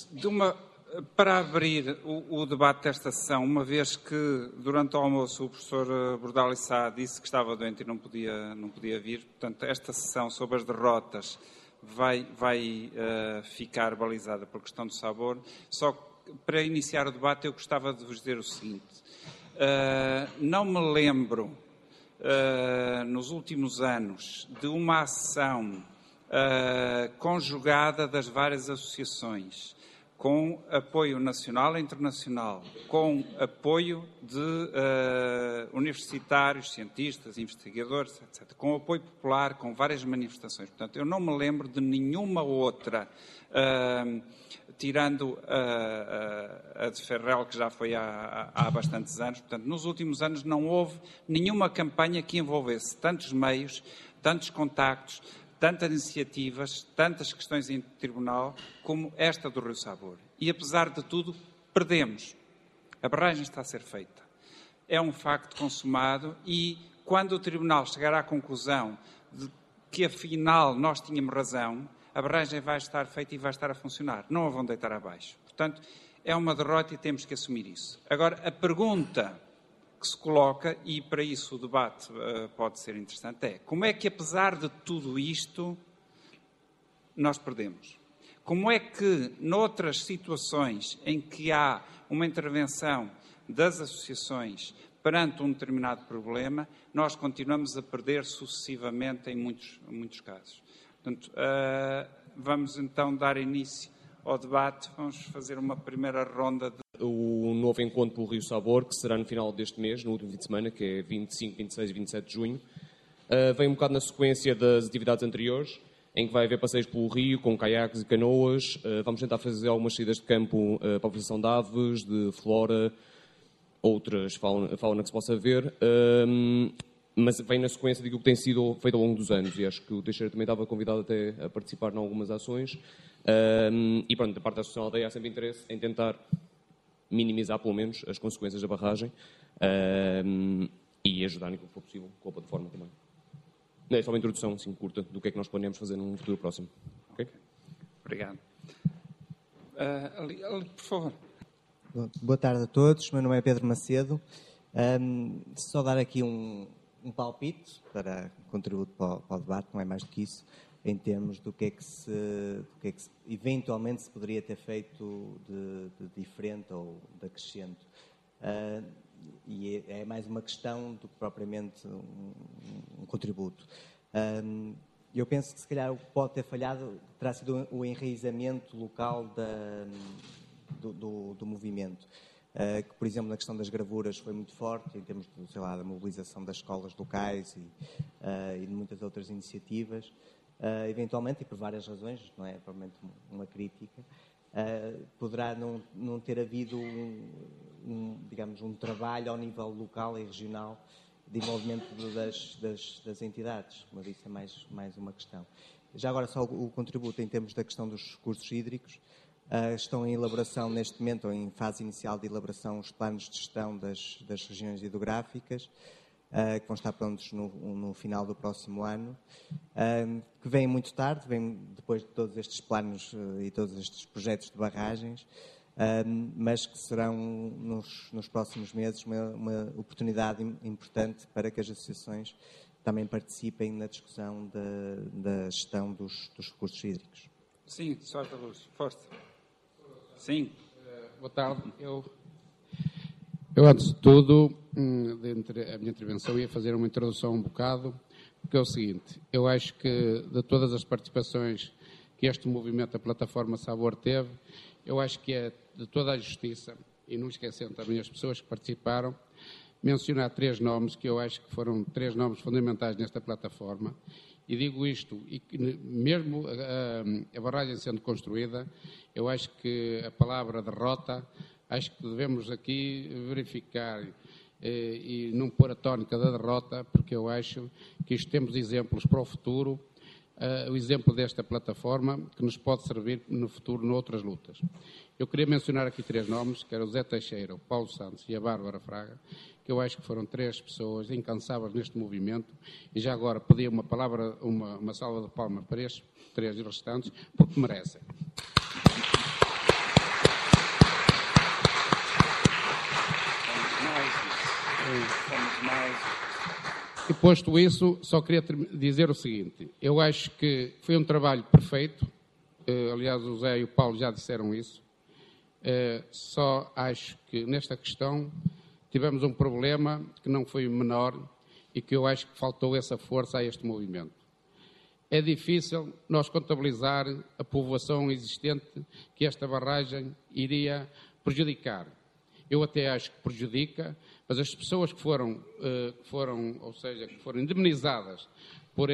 Para abrir o debate desta sessão, uma vez que durante o almoço o professor Bordal Sá disse que estava doente e não podia vir, portanto, esta sessão sobre as derrotas vai ficar balizada por questão do sabor. Só para iniciar o debate eu gostava de vos dizer o seguinte. Não me lembro, nos últimos anos, de uma ação conjugada das várias associações, com apoio nacional e internacional, com apoio de universitários, cientistas, investigadores, etc., com apoio popular, com várias manifestações. Portanto, eu não me lembro de nenhuma outra, tirando a de Ferrel, que já foi há bastantes anos. Portanto, nos últimos anos não houve nenhuma campanha que envolvesse tantos meios, tantos contactos, tantas iniciativas, tantas questões em tribunal, como esta do Rio Sabor. E, apesar de tudo, perdemos. A barragem está a ser feita. É um facto consumado e, quando o tribunal chegar à conclusão de que, afinal, nós tínhamos razão, a barragem vai estar feita e vai estar a funcionar. Não a vão deitar abaixo. Portanto, é uma derrota e temos que assumir isso. Agora, a pergunta que se coloca, e para isso o debate pode ser interessante, é como é que, apesar de tudo isto, nós perdemos? Como é que, noutras situações em que há uma intervenção das associações perante um determinado problema, nós continuamos a perder sucessivamente em muitos casos? Portanto, vamos então dar início ao debate. Vamos fazer uma primeira ronda de... O novo encontro pelo Rio Sabor, que será no final deste mês, no último fim de semana, que é 25, 26 e 27 de junho, vem um bocado na sequência das atividades anteriores, em que vai haver passeios pelo rio, com caiaques e canoas. Vamos tentar fazer algumas saídas de campo para a observação de aves, de flora, outras fauna que se possa ver, mas vem na sequência daquilo que tem sido feito ao longo dos anos, e acho que o Teixeira também estava convidado até a participar em algumas ações. E pronto, da parte da Associação Aldeia há sempre interesse em tentar minimizar, pelo menos, as consequências da barragem e ajudar naquilo que for possível com a plataforma também. É só uma introdução assim, curta do que é que nós planeamos fazer num futuro próximo. Okay? Obrigado. Ali, por favor. Boa tarde a todos. Meu nome é Pedro Macedo. Só dar aqui um palpite para contributo para o debate, não é mais do que isso, em termos do que é que eventualmente se poderia ter feito de diferente ou de acrescento. E é mais uma questão do que propriamente um contributo. Eu penso que se calhar o que pode ter falhado terá sido o enraizamento local do movimento. Que, por exemplo, na questão das gravuras foi muito forte, em termos de, sei lá, da mobilização das escolas locais e de muitas outras iniciativas. Eventualmente, e por várias razões, não é provavelmente uma crítica, poderá não ter havido digamos, um trabalho ao nível local e regional de envolvimento das entidades, mas isso é mais uma questão. Já agora só o contributo em termos da questão dos recursos hídricos. Estão em elaboração neste momento, ou em fase inicial de elaboração, os planos de gestão das regiões hidrográficas, que vão estar prontos no final do próximo ano, que vêm muito tarde, vêm depois de todos estes planos e todos estes projetos de barragens, mas que serão nos próximos meses uma oportunidade importante para que as associações também participem na discussão da gestão dos recursos hídricos. Sim, sorte a luz. Força. Sim. Boa tarde. Eu, antes de tudo, dentre a minha intervenção, ia fazer uma introdução um bocado, porque é o seguinte: eu acho que de todas as participações que este movimento, a Plataforma Sabor, teve, eu acho que é de toda a justiça, e não esquecendo também as pessoas que participaram, mencionar 3 nomes que eu acho que foram 3 nomes fundamentais nesta plataforma. E digo isto, e que mesmo a barragem sendo construída, eu acho que a palavra derrota, acho que devemos aqui verificar e não pôr a tónica da derrota, porque eu acho que isto temos exemplos para o futuro, o exemplo desta plataforma, que nos pode servir no futuro noutras lutas. Eu queria mencionar aqui 3 nomes, que eram o Zé Teixeira, o Paulo Santos e a Bárbara Fraga, que eu acho que foram 3 pessoas incansáveis neste movimento, e já agora pedia uma salva de palmas para estes 3 restantes, porque merecem. E posto isso, só queria dizer o seguinte. Eu acho que foi um trabalho perfeito. Aliás, o Zé e o Paulo já disseram isso. Só acho que nesta questão tivemos um problema que não foi menor e que eu acho que faltou essa força a este movimento. É difícil nós contabilizar a povoação existente que esta barragem iria prejudicar. Eu até acho que prejudica, mas as pessoas que foram indemnizadas por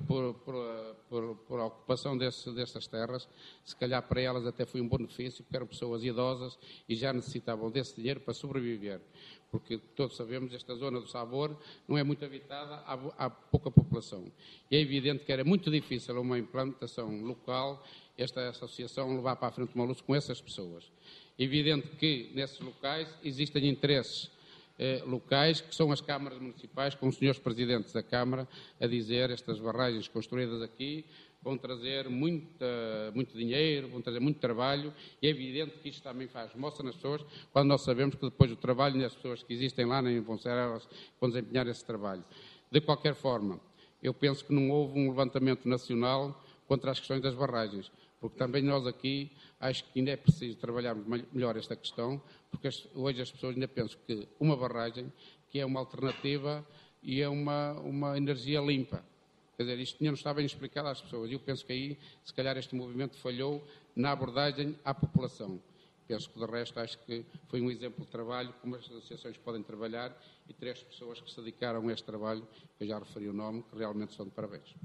a ocupação dessas terras, se calhar para elas até foi um benefício, porque eram pessoas idosas e já necessitavam desse dinheiro para sobreviver. Porque todos sabemos que esta zona do Sabor não é muito habitada, há pouca população. E é evidente que era muito difícil uma implantação local, esta associação levar para a frente uma luta com essas pessoas. É evidente que nesses locais existem interesses locais, que são as câmaras municipais, com os senhores presidentes da Câmara, a dizer estas barragens construídas aqui vão trazer muito dinheiro, vão trazer muito trabalho, e é evidente que isto também faz mostra nas pessoas, quando nós sabemos que depois o trabalho das pessoas que existem lá nem vão ser elas que vão desempenhar esse trabalho. De qualquer forma, eu penso que não houve um levantamento nacional contra as questões das barragens, porque também nós aqui acho que ainda é preciso trabalharmos melhor esta questão, porque hoje as pessoas ainda pensam que uma barragem que é uma alternativa e é uma energia limpa. Quer dizer, isto não está bem explicado às pessoas. Eu penso que aí, se calhar, este movimento falhou na abordagem à população. Penso que, de resto, acho que foi um exemplo de trabalho, como as associações podem trabalhar, e 3 pessoas que se dedicaram a este trabalho, que eu já referi o nome, que realmente são de parabéns.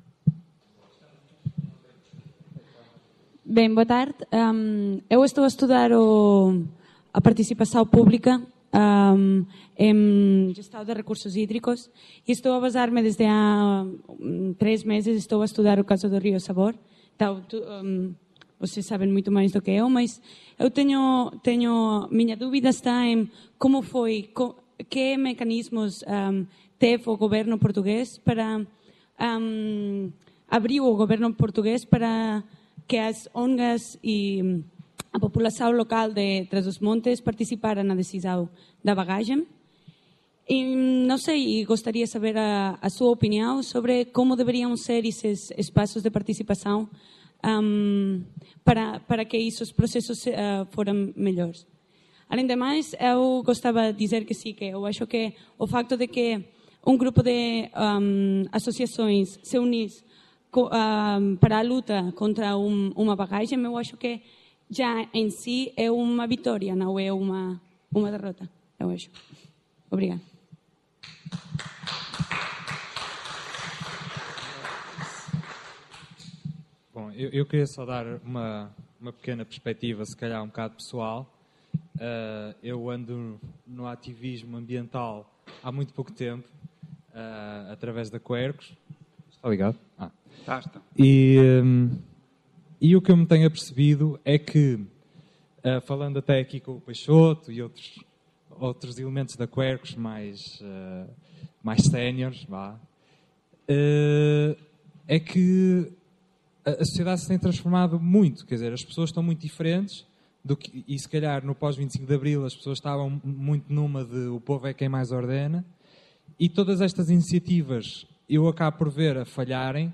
Bem, boa tarde. Eu estou a estudar a participação pública em gestão de recursos hídricos e estou a basar-me desde há 3 meses, estou a estudar o caso do Rio Sabor. Então, vocês sabem muito mais do que eu, mas eu minha dúvida está em como foi, que mecanismos teve o governo português para abriu o governo português para que as ONGs e a população local de Trás-os-Montes participaram na decisão da barragem. E não sei, gostaria de saber a sua opinião sobre como deveriam ser esses espaços de participação para que esses processos foram melhores. Além de mais, eu gostava de dizer que sim, que eu acho que o facto de que um grupo de associações se unisse para a luta contra uma barragem, eu acho que já em si é uma vitória, não é uma derrota, eu acho. Obrigada. Bom, eu queria só dar uma pequena perspectiva, se calhar um bocado pessoal. Eu ando no ativismo ambiental há muito pouco tempo, através da Quercus. Está ligado? Está. E o que eu me tenho apercebido é que, falando até aqui com o Peixoto e outros elementos da Quercus mais séniores, é que a sociedade se tem transformado muito. Quer dizer, as pessoas estão muito diferentes e se calhar no pós-25 de Abril as pessoas estavam muito numa de o povo é quem mais ordena, e todas estas iniciativas eu acabo por ver a falharem,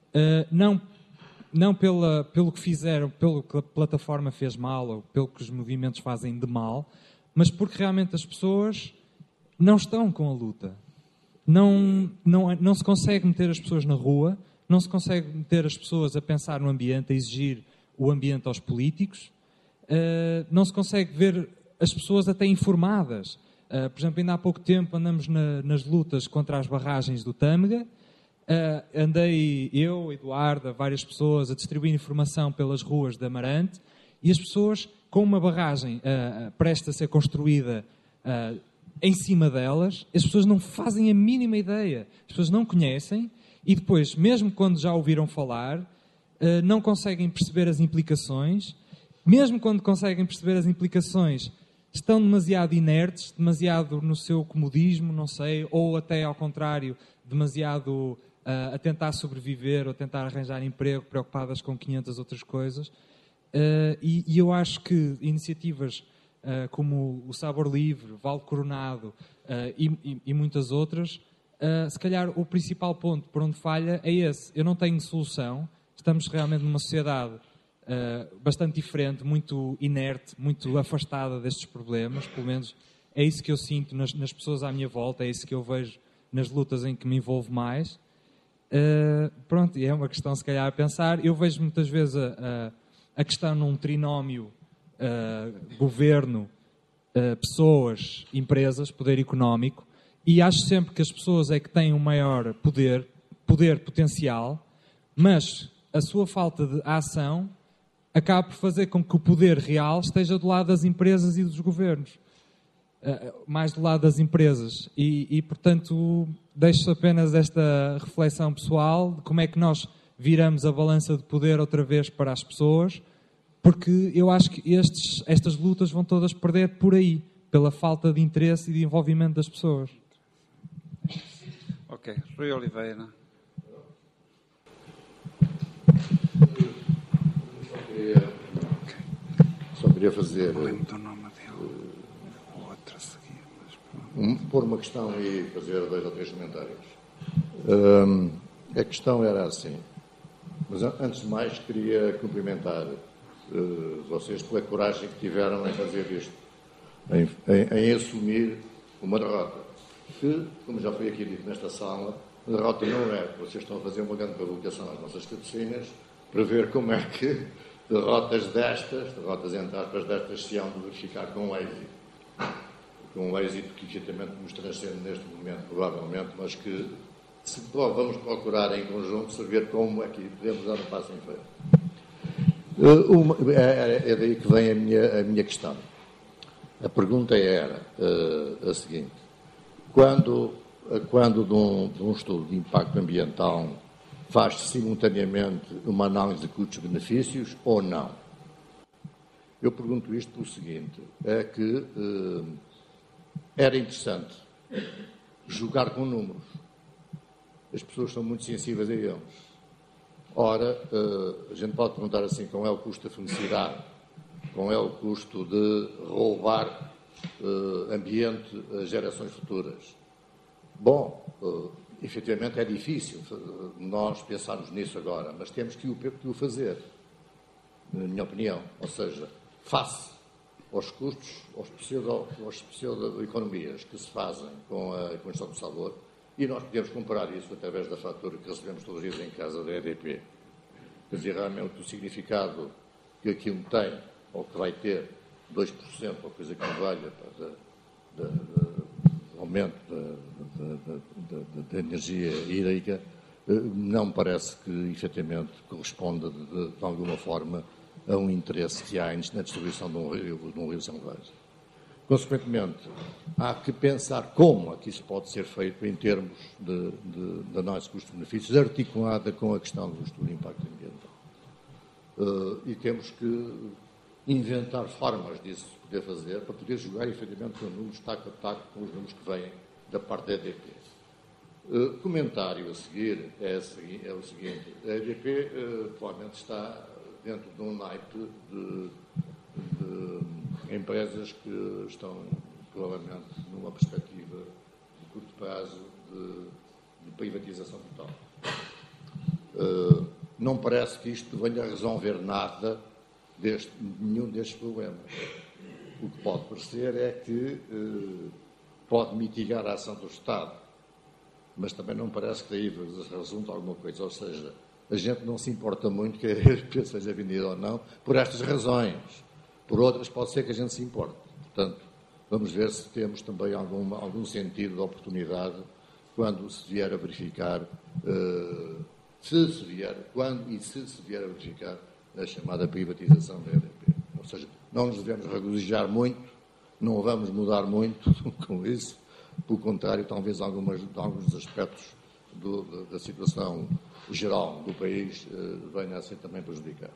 não pelo que fizeram, pelo que a plataforma fez mal ou pelo que os movimentos fazem de mal, mas porque realmente as pessoas não estão com a luta. Não se consegue meter as pessoas na rua, não se consegue meter as pessoas a pensar no ambiente, a exigir o ambiente aos políticos, não se consegue ver as pessoas até informadas. Por exemplo, ainda há pouco tempo andamos nas lutas contra as barragens do Tâmega. Andei eu, Eduardo, várias pessoas a distribuir informação pelas ruas de Amarante, e as pessoas, com uma barragem prestes a ser construída em cima delas, as pessoas não fazem a mínima ideia, as pessoas não conhecem, e depois, mesmo quando já ouviram falar, não conseguem perceber as implicações, mesmo quando conseguem perceber as implicações, estão demasiado inertes, demasiado no seu comodismo, não sei, ou até ao contrário, demasiado a tentar sobreviver ou tentar arranjar emprego, preocupadas com 500 outras coisas. E eu acho que iniciativas como o Sabor Livre, Vale Coronado, e muitas outras, se calhar o principal ponto por onde falha é esse. Eu não tenho solução. Estamos realmente numa sociedade bastante diferente, muito inerte, muito afastada destes problemas. Pelo menos é isso que eu sinto nas pessoas à minha volta, é isso que eu vejo nas lutas em que me envolvo mais. Pronto, e é uma questão se calhar a pensar. Eu vejo muitas vezes a questão num trinómio governo, pessoas, empresas, poder económico, e acho sempre que as pessoas é que têm um maior poder potencial, mas a sua falta de ação acaba por fazer com que o poder real esteja do lado das empresas e dos governos. Mais do lado das empresas. E portanto, deixo apenas esta reflexão pessoal de como é que nós viramos a balança de poder outra vez para as pessoas, porque eu acho que estas lutas vão todas perder por aí, pela falta de interesse e de envolvimento das pessoas. Ok. Rui Oliveira. Só queria fazer... Não lembro do nome dele. O outro a seguir. Pôr uma questão e fazer 2 ou 3 comentários. A questão era assim, mas antes de mais queria cumprimentar vocês pela coragem que tiveram em fazer isto, em assumir uma derrota, que, como já foi aqui dito nesta sala, a derrota não é, vocês estão a fazer uma grande provocação às nossas cabecinhas para ver como é que derrotas entre aspas, destas se hão de verificar com êxito. Com um êxito que efetivamente nos transcende neste momento, provavelmente, mas que vamos procurar em conjunto saber como é que podemos dar um passo em frente. É daí que vem a minha questão. A pergunta era a seguinte: quando de um estudo de impacto ambiental faz-se simultaneamente uma análise de custos-benefícios ou não? Eu pergunto isto pelo seguinte, é que era interessante jogar com números. As pessoas são muito sensíveis a eles. Ora, a gente pode perguntar assim, qual é o custo da felicidade? Qual é o custo de roubar ambiente a gerações futuras? Bom, efetivamente é difícil nós pensarmos nisso agora, mas temos que o fazer, na minha opinião. Ou seja, face aos custos, aos pseudo-economias que se fazem com a construção do sabor, e nós podemos comparar isso através da fatura que recebemos todos os dias em casa da EDP. Quer dizer, realmente o significado que aquilo tem, ou que vai ter, 2%, ou coisa que não valha, do aumento da energia hídrica, não me parece que, efetivamente, corresponda, de alguma forma, a um interesse que há na distribuição de um rio São Brás. Consequentemente, há que pensar como é que isso pode ser feito em termos de análise de custos-benefícios, articulada com a questão do estudo de impacto ambiental. E temos que inventar formas disso poder fazer, para poder jogar, efetivamente, com números taco a taco com os números que vêm da parte da EDP. Comentário a seguir é o seguinte: a EDP provavelmente está dentro de um naipe de empresas que estão provavelmente numa perspectiva de curto prazo de privatização total. Não parece que isto venha a resolver nada nenhum destes problemas. O que pode parecer é que pode mitigar a ação do Estado, mas também não parece que daí resulta alguma coisa. Ou seja, a gente não se importa muito que a EDP seja vendida ou não por estas razões. Por outras, pode ser que a gente se importe. Portanto, vamos ver se temos também algum sentido de oportunidade quando se vier a verificar, quando e se vier a verificar a chamada privatização da EDP. Ou seja, não nos devemos regozijar muito, não vamos mudar muito com isso. Pelo contrário, talvez alguns aspectos da situação geral do país venham a ser também prejudicados.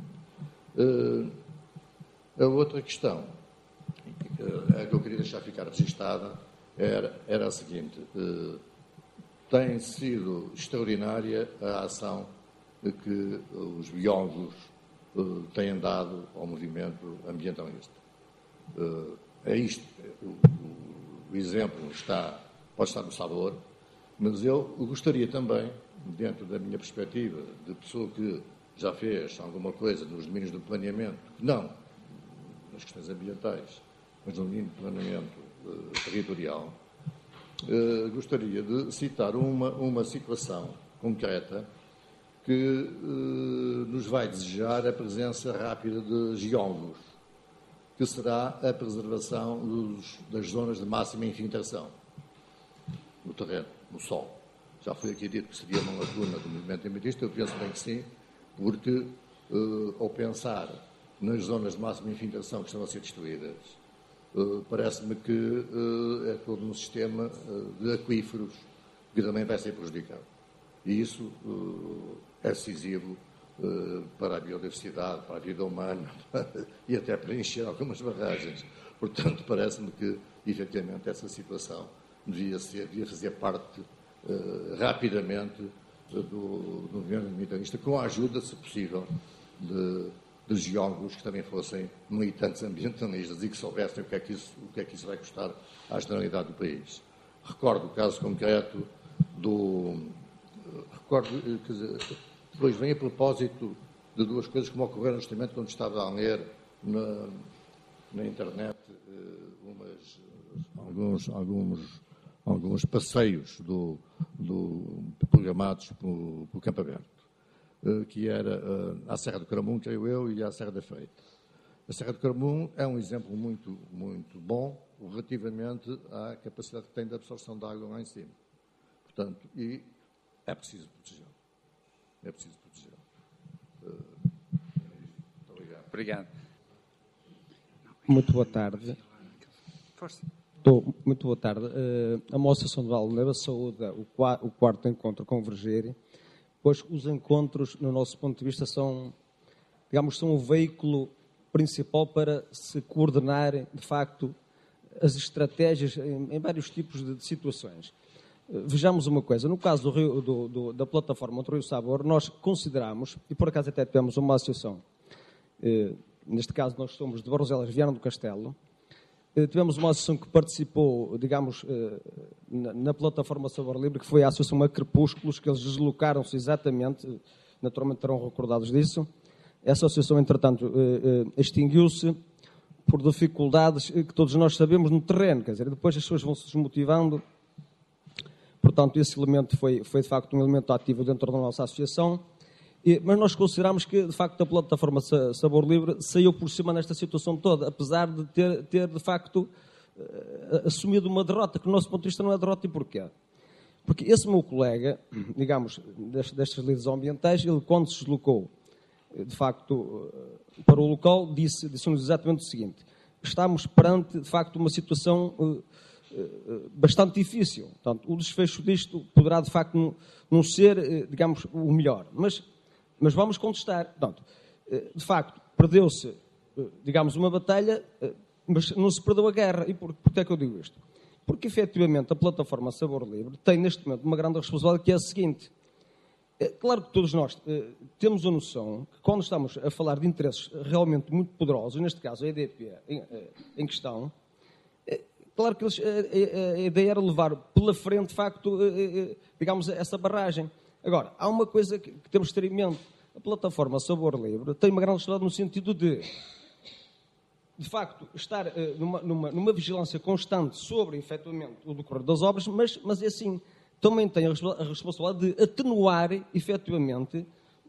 A outra questão que eu queria deixar ficar registada era a seguinte: tem sido extraordinária a ação que os biólogos têm dado ao movimento ambientalista. É isto. o exemplo pode estar no sabor, mas eu gostaria também, dentro da minha perspectiva, de pessoa que já fez alguma coisa nos domínios do planeamento, não nas questões ambientais, mas no domínio do planeamento territorial, gostaria de citar uma situação concreta que nos vai desejar a presença rápida de geólogos, que será a preservação das zonas de máxima infiltração no terreno, no solo. Já foi aqui dito que seria uma lacuna do movimento ambientalista, eu penso bem que sim, porque ao pensar nas zonas de máxima infiltração que estão a ser destruídas, parece-me que é todo um sistema de aquíferos que também vai ser prejudicado. E isso é decisivo para a biodiversidade, para a vida humana e até para encher algumas barragens. Portanto, parece-me que, efetivamente, essa situação devia fazer parte rapidamente do movimento ambientalista, com a ajuda, se possível, de geólogos que também fossem militantes ambientalistas e que soubessem o que é que isso vai custar à generalidade do país. Recordo o caso concreto depois vem a propósito de duas coisas que me ocorreram justamente quando estava a ler na internet alguns passeios programados pelo Campo Aberto, que era à Serra do Caramum, creio eu, e à Serra da Feita. A Serra do Caramum é um exemplo muito, muito bom relativamente à capacidade que tem de absorção de água lá em cima. Portanto, e é preciso protegê-lo. É preciso protegê-lo. Muito obrigado. Obrigado. Muito boa tarde. Força. Muito boa tarde. A moça São Valneva saúda o quarto encontro Converger, pois os encontros, no nosso ponto de vista, são o veículo principal para se coordenar, de facto, as estratégias em vários tipos de situações. Vejamos uma coisa, no caso da plataforma do Rio Sabor, nós consideramos, e por acaso até tivemos uma associação, neste caso nós somos de Barroselas, Viana do Castelo, tivemos uma associação que participou, na plataforma Sabor Livre, que foi a associação a Crepúsculos, que eles deslocaram-se exatamente, naturalmente terão recordados disso. Essa associação, entretanto, extinguiu-se por dificuldades que todos nós sabemos no terreno, quer dizer, depois as pessoas vão se desmotivando. Portanto, esse elemento foi de facto um elemento ativo dentro da nossa associação, mas nós consideramos que, de facto, a plataforma Sabor Livre saiu por cima nesta situação toda, apesar de ter de facto, assumido uma derrota, que, do nosso ponto de vista, não é derrota. E porquê? Porque esse meu colega, destas líderes ambientais, ele, quando se deslocou, de facto, para o local, disse-nos exatamente o seguinte: estamos perante, de facto, uma situação bastante difícil. Portanto, o desfecho disto poderá, de facto, não ser, o melhor. Mas vamos contestar. Portanto, de facto, perdeu-se, uma batalha, mas não se perdeu a guerra. E porquê é que eu digo isto? Porque, efetivamente, a plataforma Sabor Livre tem, neste momento, uma grande responsabilidade, que é a seguinte. Claro que todos nós temos a noção que, quando estamos a falar de interesses realmente muito poderosos, neste caso a EDP em questão, claro que a ideia era levar pela frente, de facto, essa barragem. Agora, há uma coisa que temos de ter em mente. A plataforma Sabor Livre tem uma grande responsabilidade no sentido de facto, estar numa vigilância constante sobre, efetivamente, o decorrer das obras, mas é assim, também tem a responsabilidade de atenuar, efetivamente,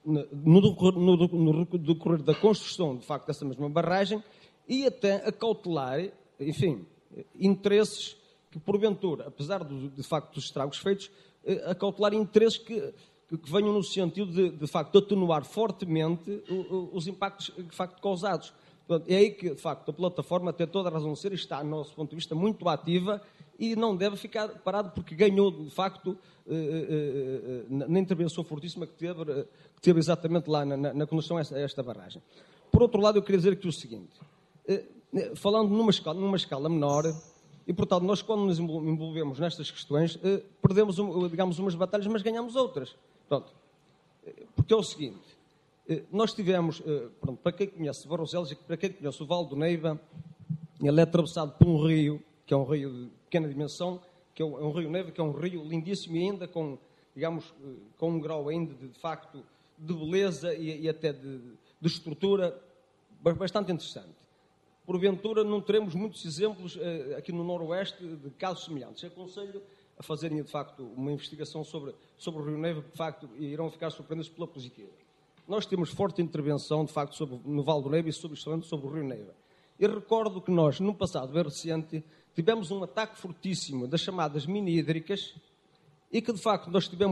no decorrer da construção, de facto, dessa mesma barragem, e até acautelar, enfim, interesses que, porventura, apesar de facto dos estragos feitos, acautelar interesses que venham no sentido de facto, atenuar fortemente os impactos, de facto, causados. Portanto, é aí que, de facto, a plataforma tem toda a razão de ser e está, do nosso ponto de vista, muito ativa e não deve ficar parado porque ganhou, de facto, na intervenção fortíssima que teve exatamente lá na condução a esta barragem. Por outro lado, eu queria dizer aqui o seguinte, falando numa escala menor, e, portanto, nós, quando nos envolvemos nestas questões, perdemos, umas batalhas, mas ganhamos outras. Portanto, porque é o seguinte, nós tivemos, para quem conhece Barroselas e para quem conhece o Vale do Neiva, ele é atravessado por um rio, que pequena dimensão, que é um rio Neva, que é um rio lindíssimo e ainda com, digamos, com um grau ainda de facto de beleza e até de estrutura bastante interessante. Porventura não teremos muitos exemplos aqui no Noroeste de casos semelhantes. Aconselho a fazerem de facto uma investigação sobre o rio Neva, que de facto irão ficar surpreendidos pela positiva. Nós temos forte intervenção de facto no Vale do Neva e sobre o rio Neva. Eu recordo que nós, no passado bem recente, tivemos um ataque fortíssimo das chamadas mini-hídricas e que, de facto,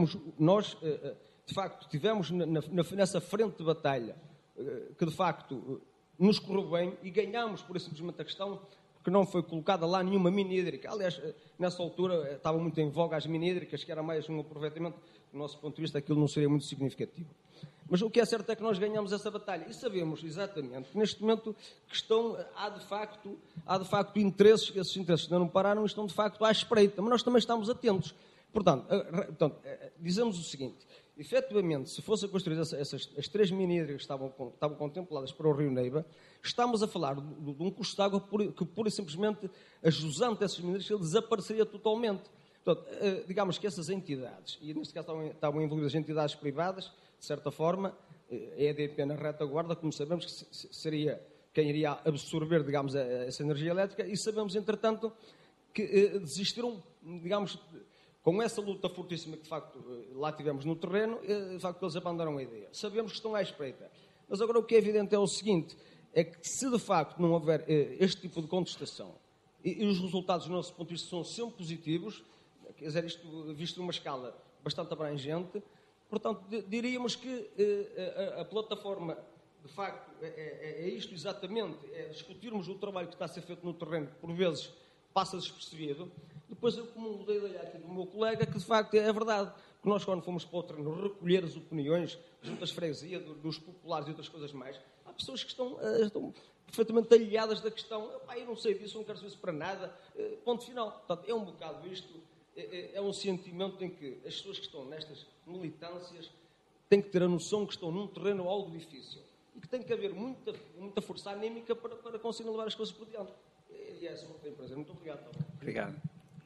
tivemos nessa frente de batalha que, de facto, nos correu bem e ganhámos, por simplesmente a questão, porque não foi colocada lá nenhuma mini-hídrica. Aliás, nessa altura estavam muito em voga as mini-hídricas, que era mais um aproveitamento, do nosso ponto de vista, aquilo não seria muito significativo. Mas o que é certo é que nós ganhamos essa batalha e sabemos exatamente que neste momento há de facto interesses, esses interesses ainda não pararam e estão de facto à espreita, mas nós também estamos atentos. Portanto, dizemos o seguinte, efetivamente, se fossem construídas as 3 mini-hídricas que estavam contempladas para o rio Neiva, estamos a falar de um curso de água que pura e simplesmente, a jusante dessas mini-hídricas, desapareceria totalmente. Portanto, digamos que essas entidades, e neste caso estavam envolvidas entidades privadas, de certa forma, a EDP na retaguarda, como sabemos, que seria quem iria absorver, digamos, essa energia elétrica, e sabemos, entretanto, que desistiram, digamos, com essa luta fortíssima que, de facto, lá tivemos no terreno, de facto, eles abandonaram a ideia. Sabemos que estão à espreita. Mas agora o que é evidente é o seguinte, é que se, de facto, não houver este tipo de contestação, e os resultados, do nosso ponto de vista, são sempre positivos, quer dizer, isto visto numa escala bastante abrangente, portanto, diríamos que a plataforma, de facto, é isto exatamente, é discutirmos o trabalho que está a ser feito no terreno, que por vezes passa despercebido. Depois eu comungo da ideia aqui do meu colega, que de facto é verdade, que nós quando fomos para o terreno recolher as opiniões junto às freguesias, dos populares e outras coisas mais, há pessoas que estão perfeitamente aliadas da questão, eu não sei disso, não quero saber isso para nada, ponto final. Portanto, é um bocado isto. É um sentimento em que as pessoas que estão nestas militâncias têm que ter a noção que estão num terreno algo difícil e que tem que haver muita força anímica para conseguir levar as coisas por diante. E é essa que tenho prazer. Muito obrigado. Obrigado.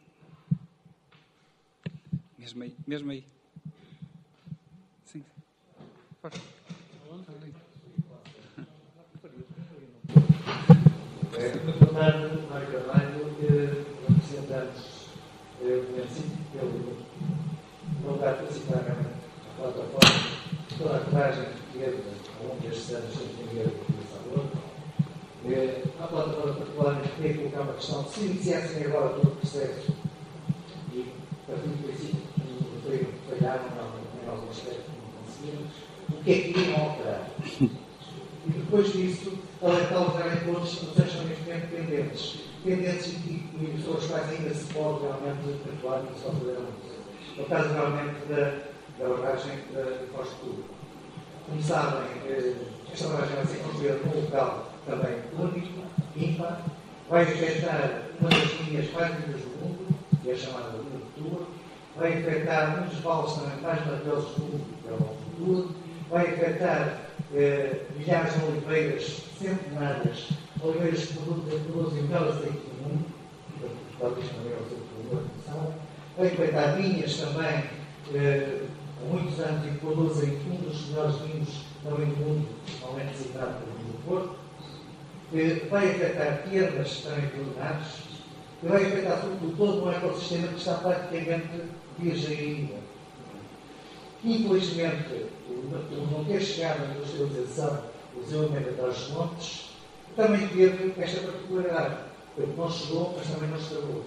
Mesmo aí. Sim. Força. Boa tarde, Mário Carvalho, representantes pelo lugar de participar na plataforma, toda a coragem que teve ao longo destes anos sem entender o utilizador. A plataforma particularmente queria colocar uma questão: se iniciassem agora todo o processo e, a partir do princípio que falharam em algum aspecto, não conseguimos, o que é que iriam alterar? E depois disso, alertá-los realmente outras situações que neste momento pendentes e pessoas quais ainda se pode realmente atuar e só fazer a música. No caso realmente da barragem de Foz de Tudo. Como sabem, esta barragem vai ser construída num local também único, ímpar, vai afetar uma das linhas mais lindas do mundo, que é chamada Linha do Tudo, vai afetar um dos vales também mais maravilhosos do mundo, que é o Tudo, vai afetar milhares de oliveiras centenárias, oliveiras que produzem o melhor azeite do mundo, talvez também é o azeite do mundo, vai afetar vinhas também há muitos anos e que produzem um dos melhores vinhos também do mundo, normalmente citado pelo vinho do Porto, vai afetar terras também culinárias, e vai afetar sobretudo todo um ecossistema que está praticamente virgem ainda. Infelizmente, não ter chegado à industrialização do desenvolvimento atrás dos montes, também teve esta particularidade, porque não chegou, mas também não estragou.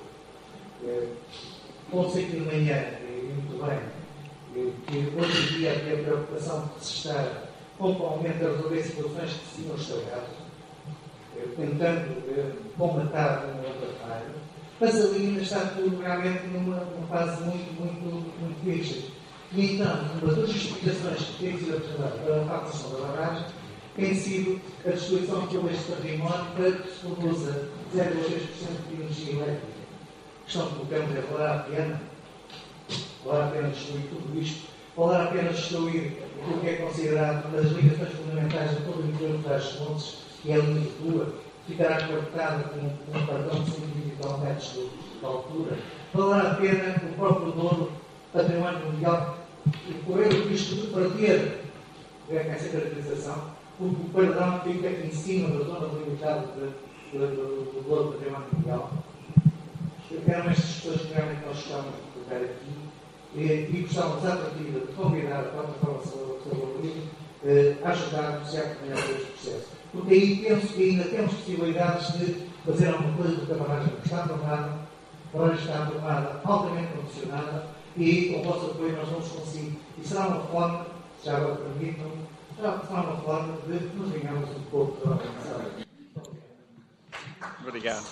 Ponto aqui de manhã, e muito bem, que hoje em dia havia a preocupação de se estar pontualmente a resolver situações que se tinham estragado, tentando combatar um outro falho, mas ali ainda está tudo realmente numa fase muito difícil. E então, uma das justificações que tem sido apresentada para a facção da barragem tem sido a destruição de todo este património para que se produza 0,6% de energia elétrica. A questão que colocamos é falar apenas destruir tudo isto, falar apenas destruir o que é considerado uma das ligações fundamentais de todo o interior das montes, que é a linha de Tua, ficará cortada com um padrão de 120 km de altura. Valerá a pena o próprio Douro, património mundial, correr o risco de perder essa caracterização, porque o padrão fica em cima da zona limitada do Douro património mundial. Eram estas questões que realmente nós gostávamos de colocar aqui e gostávamos, à partida, de convidar a plataforma Salvador Livre a ajudar-nos e a acompanhar este processo. Porque aí penso que ainda temos possibilidades de fazer alguma coisa, porque a barragem está formada, a barragem está formada, altamente condicionada, e com o vosso apoio nós vamos conseguir. E será uma forma, já agora permitam, será uma forma de nos ganharmos um pouco da organização. Obrigado.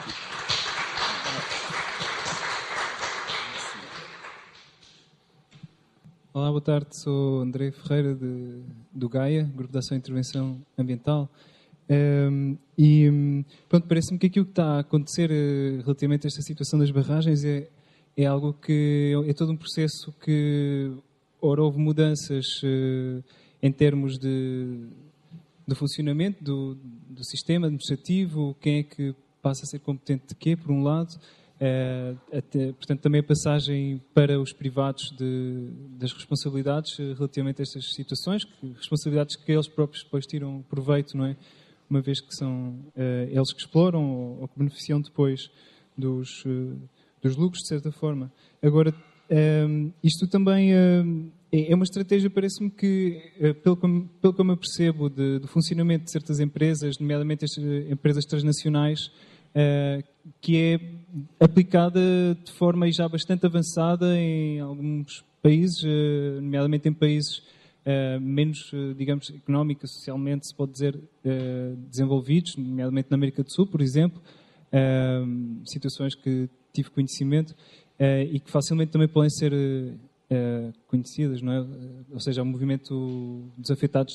Olá, boa tarde. Sou André Ferreira do GAIA, Grupo de Ação e Intervenção Ambiental. Pronto, parece-me que aquilo que está a acontecer relativamente a esta situação das barragens é algo que é todo um processo que, ora, houve mudanças em termos de funcionamento do sistema administrativo, quem é que passa a ser competente de quê, por um lado. Portanto, também a passagem para os privados das responsabilidades relativamente a estas situações, responsabilidades que eles próprios depois tiram proveito, não é? Uma vez que são eles que exploram ou que beneficiam depois dos lucros, de certa forma. Agora, isto também é uma estratégia, parece-me que, pelo que eu me percebo do funcionamento de certas empresas, nomeadamente as empresas transnacionais, que é aplicada de forma já bastante avançada em alguns países, nomeadamente em países menos, digamos, económica, socialmente, se pode dizer, desenvolvidos, nomeadamente na América do Sul, por exemplo, situações que tive conhecimento e que facilmente também podem ser conhecidas, não é? Ou seja, o movimento dos afetados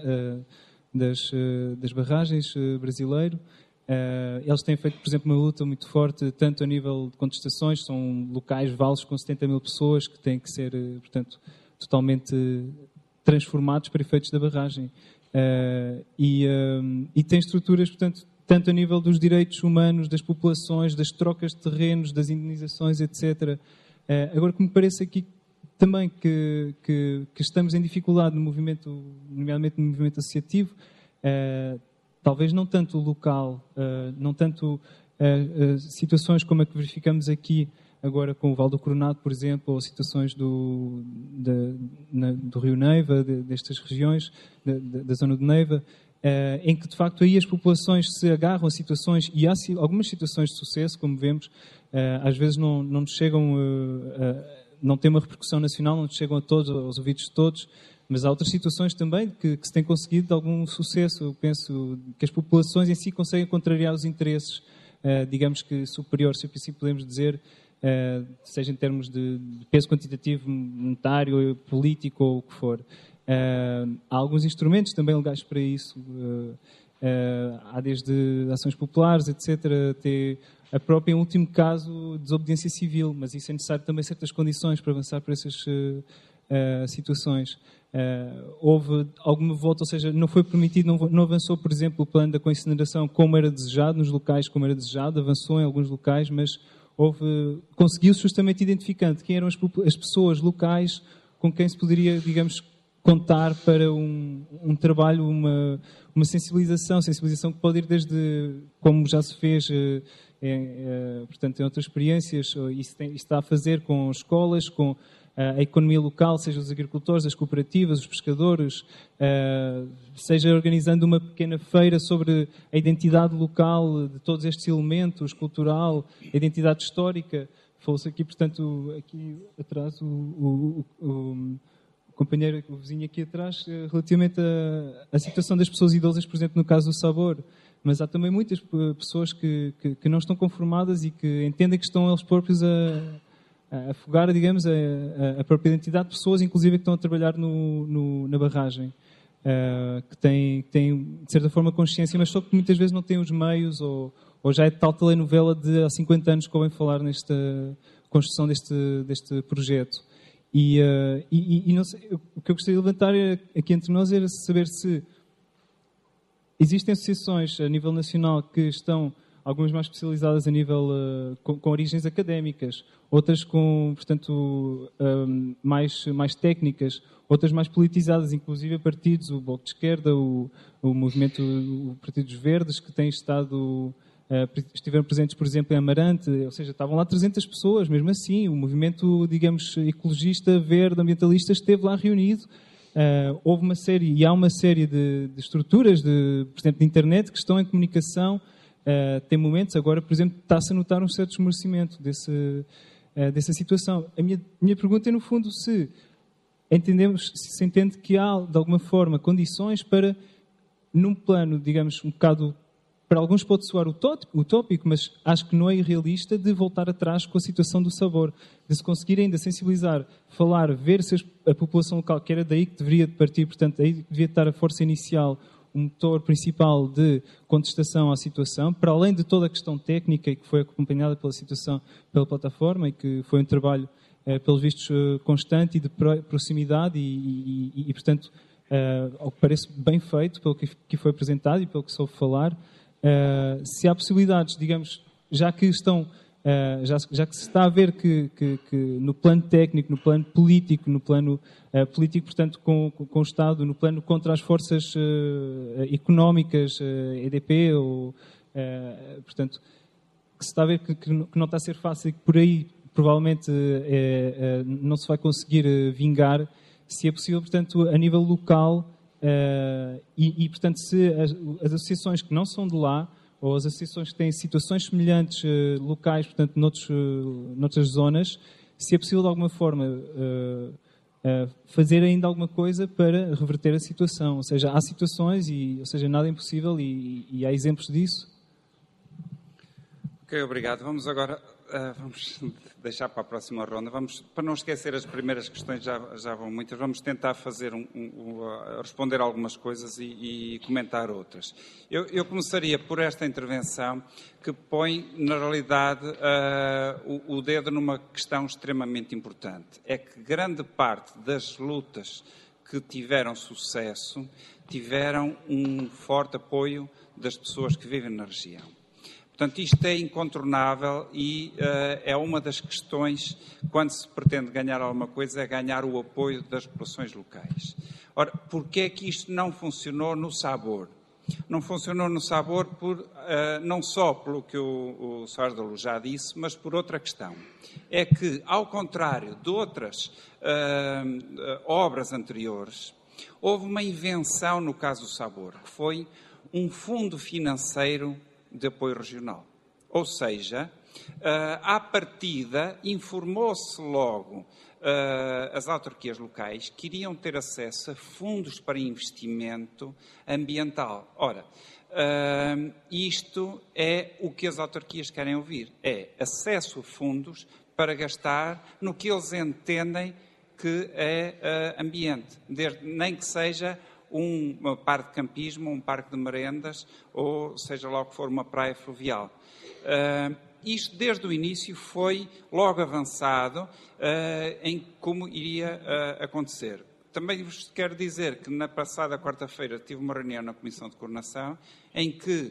das barragens brasileiro. Eles têm feito, por exemplo, uma luta muito forte, tanto a nível de contestações, são locais, vales com 70 mil pessoas que têm que ser, portanto, totalmente transformados para efeitos da barragem. E tem estruturas, portanto, tanto a nível dos direitos humanos, das populações, das trocas de terrenos, das indenizações, etc. Agora, que me parece aqui também que estamos em dificuldade no movimento, nomeadamente no movimento associativo, talvez não tanto o local, não tanto situações como a que verificamos aqui agora com o Val do Coronado, por exemplo, ou situações do Rio Neiva, destas regiões, da zona de Neiva, em que de facto aí as populações se agarram a situações, e há algumas situações de sucesso, como vemos, às vezes não nos chegam, não tem uma repercussão nacional, não nos chegam a todos, aos ouvidos de todos. Mas há outras situações também que se tem conseguido algum sucesso. Eu penso que as populações em si conseguem contrariar os interesses, digamos que superiores, se assim podemos dizer, seja em termos de peso quantitativo, monetário, político ou o que for. Há alguns instrumentos também legais para isso. Há desde ações populares, etc., até a própria, em último caso, desobediência civil. Mas isso é necessário também certas condições para avançar para essas situações. Houve alguma volta, ou seja, não foi permitido, não avançou, por exemplo, o plano da coincineração como era desejado, nos locais como era desejado, avançou em alguns locais, mas conseguiu-se justamente identificando quem eram as pessoas locais com quem se poderia, digamos, contar para um trabalho, uma sensibilização que pode ir desde, como já se fez, portanto, em outras experiências, isso está a fazer com escolas, com a economia local, seja os agricultores, as cooperativas, os pescadores, seja organizando uma pequena feira sobre a identidade local de todos estes elementos, cultural, a identidade histórica. Falou-se aqui, portanto, aqui atrás, o companheiro, o vizinho aqui atrás, relativamente à situação das pessoas idosas, por exemplo, no caso do Sabor. Mas há também muitas pessoas que não estão conformadas e que entendem que estão eles próprios a afogar, digamos, a própria identidade de pessoas, inclusive, que estão a trabalhar na barragem, que têm, de certa forma, consciência, mas só que muitas vezes não têm os meios, ou já é tal telenovela de há 50 anos que ouvem falar nesta construção deste projeto. E não sei, o que eu gostaria de levantar aqui entre nós era saber se existem associações a nível nacional que estão, algumas mais especializadas a nível com origens académicas, outras com, portanto, mais técnicas, outras mais politizadas, inclusive partidos, o Bloco de Esquerda, o movimento, o Partidos Verdes, que têm estado, estiveram presentes, por exemplo, em Amarante, ou seja, estavam lá 300 pessoas, mesmo assim, o movimento, digamos, ecologista, verde, ambientalista, esteve lá reunido. Houve uma série, e há uma série de estruturas, por exemplo, de internet, que estão em comunicação. Tem momentos, agora, por exemplo, está-se a notar um certo desmerecimento dessa situação. A minha pergunta é, no fundo, se se entende que há, de alguma forma, condições para, num plano, digamos, um bocado, para alguns pode soar utópico, mas acho que não é irrealista, de voltar atrás com a situação do sabor, de se conseguir ainda sensibilizar, falar, ver se a população local, que era daí que deveria partir, portanto, aí devia estar a força inicial, o motor principal de contestação à situação, para além de toda a questão técnica e que foi acompanhada pela situação, pela plataforma, e que foi um trabalho, pelos vistos, constante e de proximidade e portanto, ao que parece bem feito, pelo que foi apresentado e pelo que soube falar. Se há possibilidades, digamos, já que se está a ver que no plano técnico, no plano político, portanto, com o Estado, no plano contra as forças económicas, EDP, portanto, que se está a ver que não está a ser fácil e que por aí provavelmente não se vai conseguir vingar, se é possível, portanto, a nível local, portanto, se as associações que não são de lá, ou as associações que têm situações semelhantes locais, portanto, noutras zonas, se é possível, de alguma forma, fazer ainda alguma coisa para reverter a situação. Ou seja, há situações, ou seja, nada é impossível e há exemplos disso. Ok, obrigado. Vamos agora... vamos deixar para a próxima ronda. Para não esquecer as primeiras questões, já vão muitas, vamos tentar fazer responder algumas coisas e comentar outras. Eu começaria por esta intervenção que põe, na realidade, o dedo numa questão extremamente importante. É que grande parte das lutas que tiveram sucesso tiveram um forte apoio das pessoas que vivem na região. Portanto, isto é incontornável e é uma das questões, quando se pretende ganhar alguma coisa, é ganhar o apoio das populações locais. Ora, porquê é que isto não funcionou no Sabor? Não funcionou no Sabor não só pelo que o Soares da Luz já disse, mas por outra questão. É que, ao contrário de outras obras anteriores, houve uma invenção no caso do Sabor, que foi um fundo financeiro de apoio regional. Ou seja, à partida, informou-se logo as autarquias locais que iriam ter acesso a fundos para investimento ambiental. Ora, isto é o que as autarquias querem ouvir, é acesso a fundos para gastar no que eles entendem que é ambiente, nem que seja um parque de campismo, um parque de merendas, ou seja lá o que for, uma praia fluvial. Isto, desde o início, foi logo avançado em como iria acontecer. Também vos quero dizer que, na passada quarta-feira, tive uma reunião na Comissão de Coordenação em que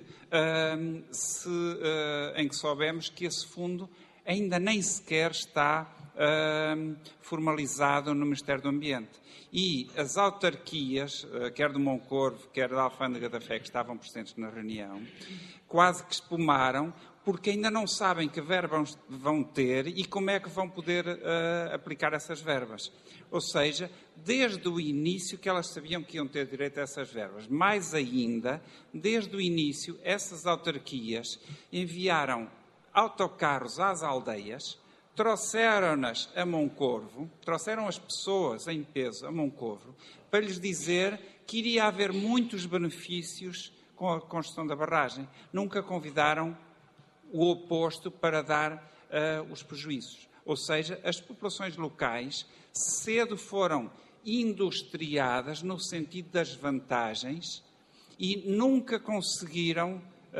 soubemos que esse fundo ainda nem sequer está formalizado no Ministério do Ambiente. E as autarquias, quer do Moncorvo, quer da Alfândega da Fé, que estavam presentes na reunião, quase que espumaram, porque ainda não sabem que verbas vão ter e como é que vão poder aplicar essas verbas. Ou seja, desde o início que elas sabiam que iam ter direito a essas verbas. Mais ainda, desde o início, essas autarquias enviaram autocarros às aldeias, trouxeram-nas a Moncorvo, trouxeram as pessoas em peso a Moncorvo, para lhes dizer que iria haver muitos benefícios com a construção da barragem. Nunca convidaram o oposto para dar os prejuízos. Ou seja, as populações locais cedo foram industriadas no sentido das vantagens e nunca conseguiram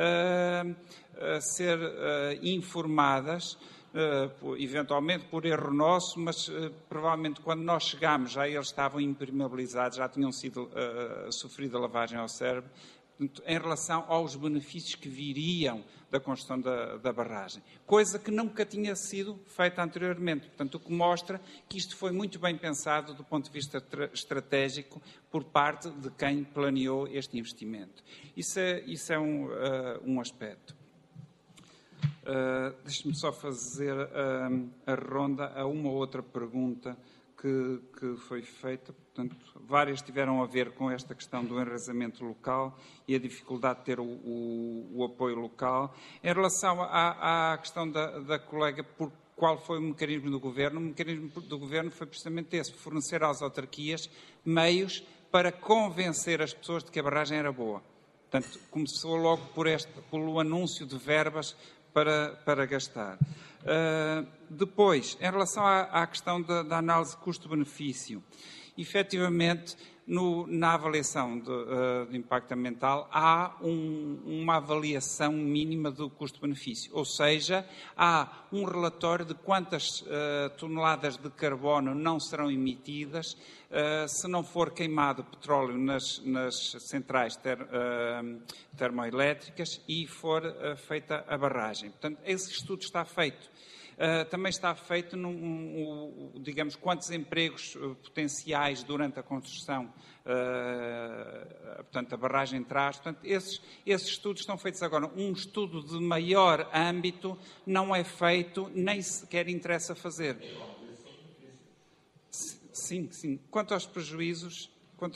ser informadas, eventualmente por erro nosso, mas provavelmente quando nós chegámos já eles estavam impermeabilizados, já tinham sofrido a lavagem ao cérebro, em relação aos benefícios que viriam da construção da barragem, coisa que nunca tinha sido feita anteriormente. Portanto, o que mostra que isto foi muito bem pensado do ponto de vista estratégico por parte de quem planeou este investimento. Isso é um aspecto. Deixe-me só fazer a ronda a uma ou outra pergunta que foi feita. Portanto, várias tiveram a ver com esta questão do enraizamento local e a dificuldade de ter o apoio local. Em relação à questão da colega, por qual foi o mecanismo do Governo? O mecanismo do Governo foi precisamente esse, fornecer às autarquias meios para convencer as pessoas de que a barragem era boa. Portanto, começou logo pelo anúncio de verbas para gastar. Depois, em relação à questão da análise de custo-benefício, efetivamente, na avaliação de impacto ambiental, há uma avaliação mínima do custo-benefício, ou seja, há um relatório de quantas toneladas de carbono não serão emitidas se não for queimado petróleo nas centrais termoelétricas e for feita a barragem. Portanto, esse estudo está feito. Também está feito, digamos, quantos empregos potenciais durante a construção, portanto, a barragem traz. Portanto, esses estudos estão feitos agora. Um estudo de maior âmbito não é feito, nem sequer interessa fazer. Sim. Quanto aos prejuízos,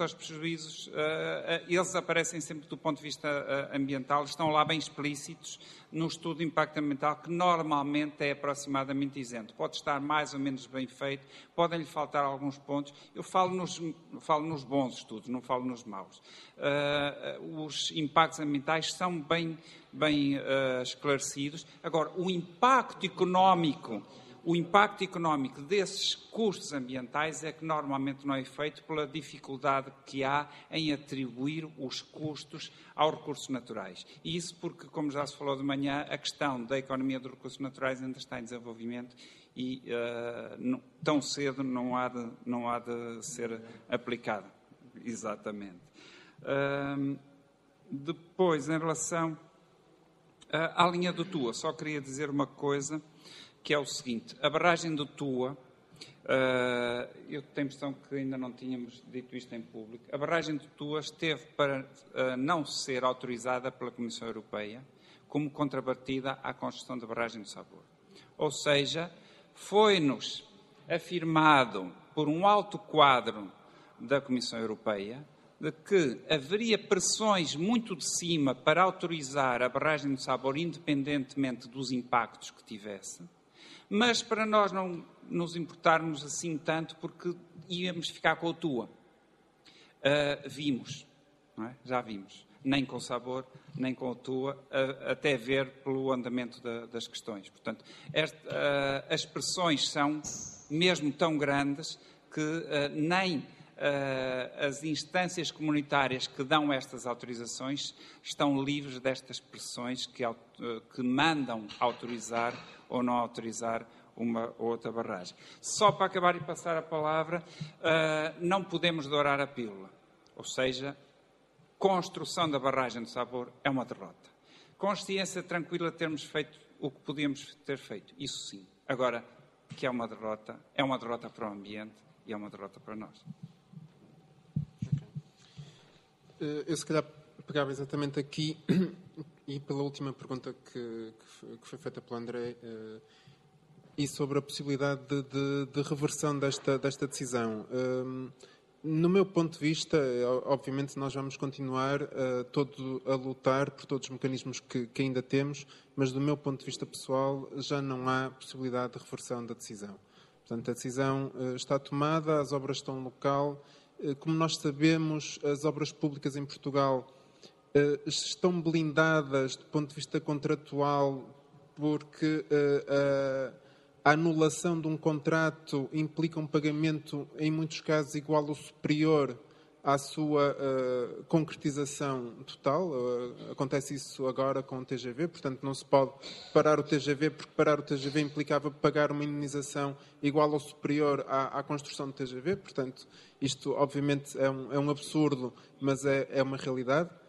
eles aparecem sempre do ponto de vista ambiental, estão lá bem explícitos no estudo de impacto ambiental, que normalmente é aproximadamente isento. Pode estar mais ou menos bem feito, podem-lhe faltar alguns pontos. Eu falo nos bons estudos, não falo nos maus. Os impactos ambientais são bem esclarecidos. Agora, o impacto económico desses custos ambientais é que normalmente não é feito pela dificuldade que há em atribuir os custos aos recursos naturais. E isso porque, como já se falou de manhã, a questão da economia dos recursos naturais ainda está em desenvolvimento e tão cedo não há de ser aplicada. Exatamente. Depois, em relação à linha do Tua, só queria dizer uma coisa, que é o seguinte: a barragem do Tua, eu tenho a impressão que ainda não tínhamos dito isto em público, a barragem do Tua esteve para não ser autorizada pela Comissão Europeia como contrapartida à construção da barragem do Sabor. Ou seja, foi-nos afirmado por um alto quadro da Comissão Europeia de que haveria pressões muito de cima para autorizar a barragem do Sabor, independentemente dos impactos que tivesse, mas para nós não nos importarmos assim tanto, porque íamos ficar com o Tua. Vimos, não é? Já vimos, nem com o Sabor, nem com o Tua, até ver pelo andamento das questões. Portanto, as pressões são mesmo tão grandes que nem as instâncias comunitárias que dão estas autorizações estão livres destas pressões que mandam autorizar ou não autorizar uma ou outra barragem. Só para acabar e passar a palavra, não podemos dourar a pílula. Ou seja, construção da barragem do Sabor é uma derrota. Consciência tranquila de termos feito o que podíamos ter feito. Isso sim. Agora, que é uma derrota para o ambiente e é uma derrota para nós. Eu, se calhar, pegava exatamente aqui e pela última pergunta que foi feita pelo André e sobre a possibilidade de reversão desta decisão. No meu ponto de vista, obviamente nós vamos continuar a lutar por todos os mecanismos que ainda temos, mas do meu ponto de vista pessoal já não há possibilidade de reversão da decisão. Portanto, a decisão está tomada, as obras estão no local. Como nós sabemos, as obras públicas em Portugal estão blindadas do ponto de vista contratual, porque a anulação de um contrato implica um pagamento, em muitos casos, igual ou superior à sua concretização total. Acontece isso agora com o TGV, portanto não se pode parar o TGV, porque parar o TGV implicava pagar uma indenização igual ou superior à construção do TGV. Portanto, isto obviamente é um absurdo, mas é uma realidade.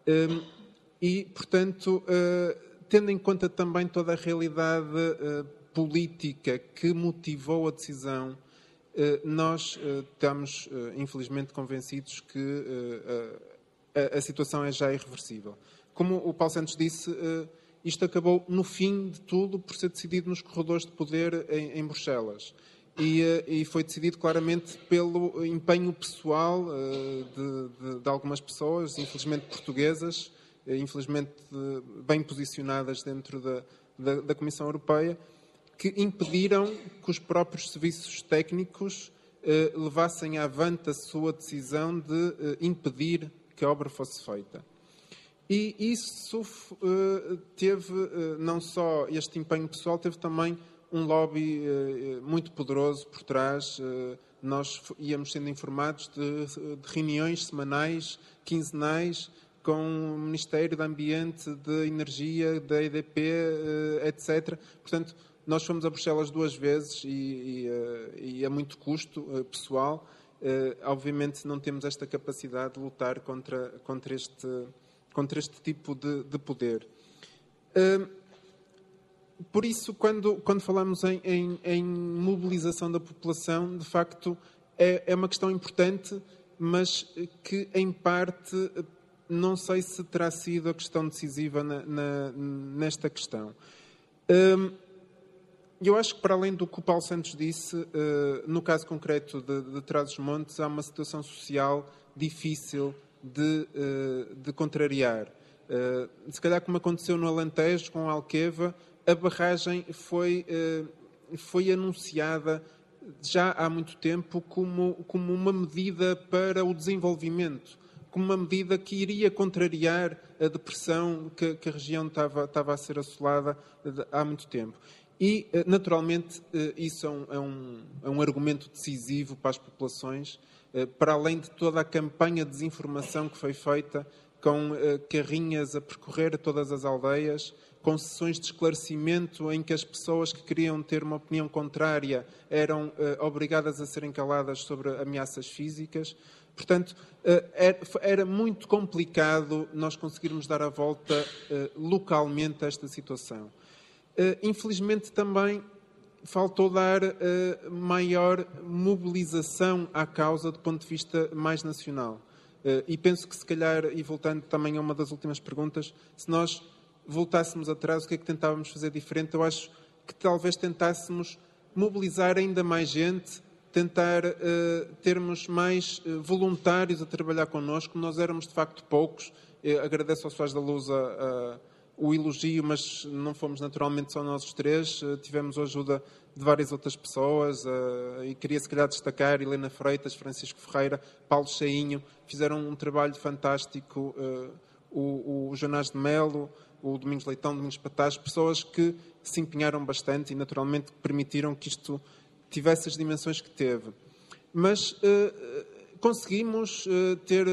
E, portanto, tendo em conta também toda a realidade política que motivou a decisão, nós estamos, infelizmente, convencidos que a situação é já irreversível. Como o Paulo Santos disse, isto acabou, no fim de tudo, por ser decidido nos corredores de poder em Bruxelas. E foi decidido claramente pelo empenho pessoal de algumas pessoas, infelizmente portuguesas, infelizmente bem posicionadas dentro da Comissão Europeia, que impediram que os próprios serviços técnicos levassem avante a sua decisão de impedir que a obra fosse feita. E isso teve, não só este empenho pessoal, teve também um lobby muito poderoso por trás. Nós íamos sendo informados de reuniões semanais, quinzenais, com o Ministério do Ambiente, de Energia, da EDP, etc. Portanto, nós fomos a Bruxelas 2 vezes e a muito custo pessoal. Obviamente não temos esta capacidade de lutar contra este tipo de poder. Por isso, quando falamos em mobilização da população, de facto é uma questão importante, mas que em parte não sei se terá sido a questão decisiva nesta questão. Eu acho que, para além do que o Paulo Santos disse, no caso concreto de Trás-os-Montes, há uma situação social difícil de contrariar. Se calhar, como aconteceu no Alentejo, com a Alqueva, a barragem foi anunciada já há muito tempo como uma medida para o desenvolvimento, como uma medida que iria contrariar a depressão que a região estava a ser assolada há muito tempo. E, naturalmente, isso é um argumento decisivo para as populações, para além de toda a campanha de desinformação que foi feita, com carrinhas a percorrer todas as aldeias, com sessões de esclarecimento em que as pessoas que queriam ter uma opinião contrária eram obrigadas a serem caladas sobre ameaças físicas. Portanto, era muito complicado nós conseguirmos dar a volta localmente a esta situação. Infelizmente, também faltou dar maior mobilização à causa do ponto de vista mais nacional. E penso que, se calhar, e voltando também a uma das últimas perguntas, se nós voltássemos atrás, o que é que tentávamos fazer diferente? Eu acho que talvez tentássemos mobilizar ainda mais gente, tentar termos mais voluntários a trabalhar connosco. Nós éramos, de facto, poucos. Eu agradeço aos Faz da Luz o elogio, mas não fomos naturalmente só nós os três. Tivemos a ajuda de várias outras pessoas e queria, se calhar, destacar Helena Freitas, Francisco Ferreira, Paulo Cheinho. Fizeram um trabalho fantástico. O Jonás de Melo, o Domingos Leitão, Domingos Patás, pessoas que se empenharam bastante e, naturalmente, permitiram que isto tivesse as dimensões que teve. Mas conseguimos ter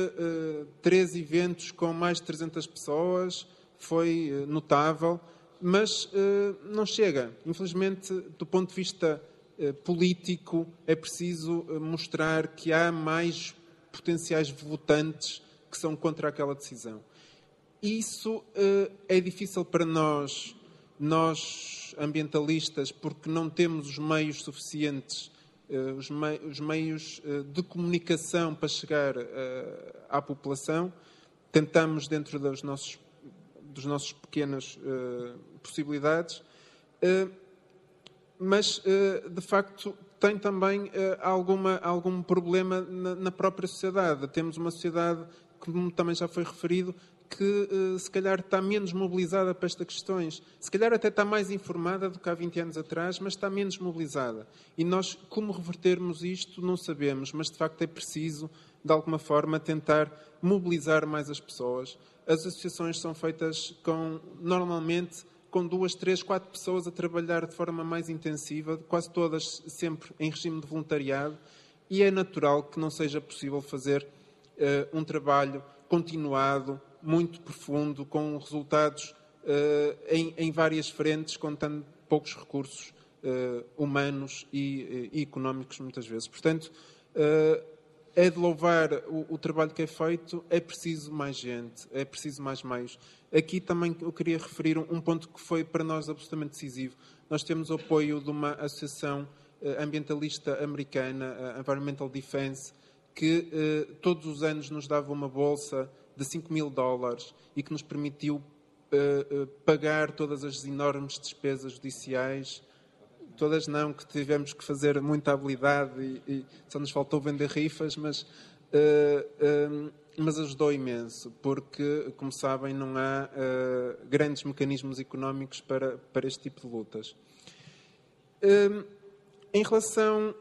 3 eventos com mais de 300 pessoas, foi notável, mas não chega. Infelizmente, do ponto de vista político, é preciso mostrar que há mais potenciais votantes que são contra aquela decisão. Isso é difícil para nós ambientalistas, porque não temos os meios suficientes, os meios de comunicação para chegar à população. Tentamos, dentro dos nossos pequenas possibilidades, mas, de facto, tem também algum problema na própria sociedade. Temos uma sociedade, como também já foi referido, que se calhar está menos mobilizada para estas questões. Se calhar até está mais informada do que há 20 anos atrás, mas está menos mobilizada. E nós, como revertermos isto, não sabemos, mas de facto é preciso, de alguma forma, tentar mobilizar mais as pessoas. As associações são feitas normalmente com 2, 3, 4 pessoas a trabalhar de forma mais intensiva, quase todas sempre em regime de voluntariado, e é natural que não seja possível fazer um trabalho continuado, muito profundo, com resultados em várias frentes, com tão poucos recursos humanos e económicos, muitas vezes. Portanto, é de louvar o trabalho que é feito, é preciso mais gente, é preciso mais meios. Aqui também eu queria referir um ponto que foi para nós absolutamente decisivo. Nós temos o apoio de uma associação ambientalista americana, a Environmental Defense, que todos os anos nos dava uma bolsa de $5.000 e que nos permitiu pagar todas as enormes despesas judiciais. Todas não, que tivemos que fazer muita habilidade e só nos faltou vender rifas, mas ajudou imenso, porque, como sabem, não há grandes mecanismos económicos para este tipo de lutas. Em relação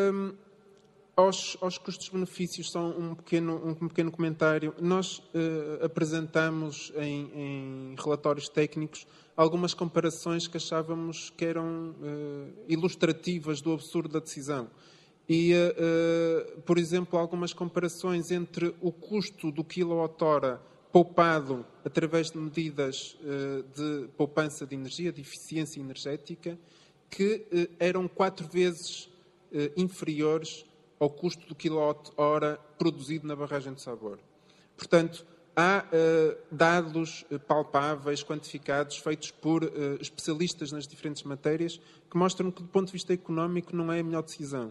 aos custos-benefícios, só um pequeno comentário. Nós apresentamos em relatórios técnicos algumas comparações que achávamos que eram ilustrativas do absurdo da decisão. E, por exemplo, algumas comparações entre o custo do quilowatt-hora poupado através de medidas de poupança de energia, de eficiência energética, que eram 4 vezes inferiores ao custo do quilowatt-hora produzido na barragem de Sabor. Portanto, há dados palpáveis, quantificados, feitos por especialistas nas diferentes matérias, que mostram que, do ponto de vista económico, não é a melhor decisão.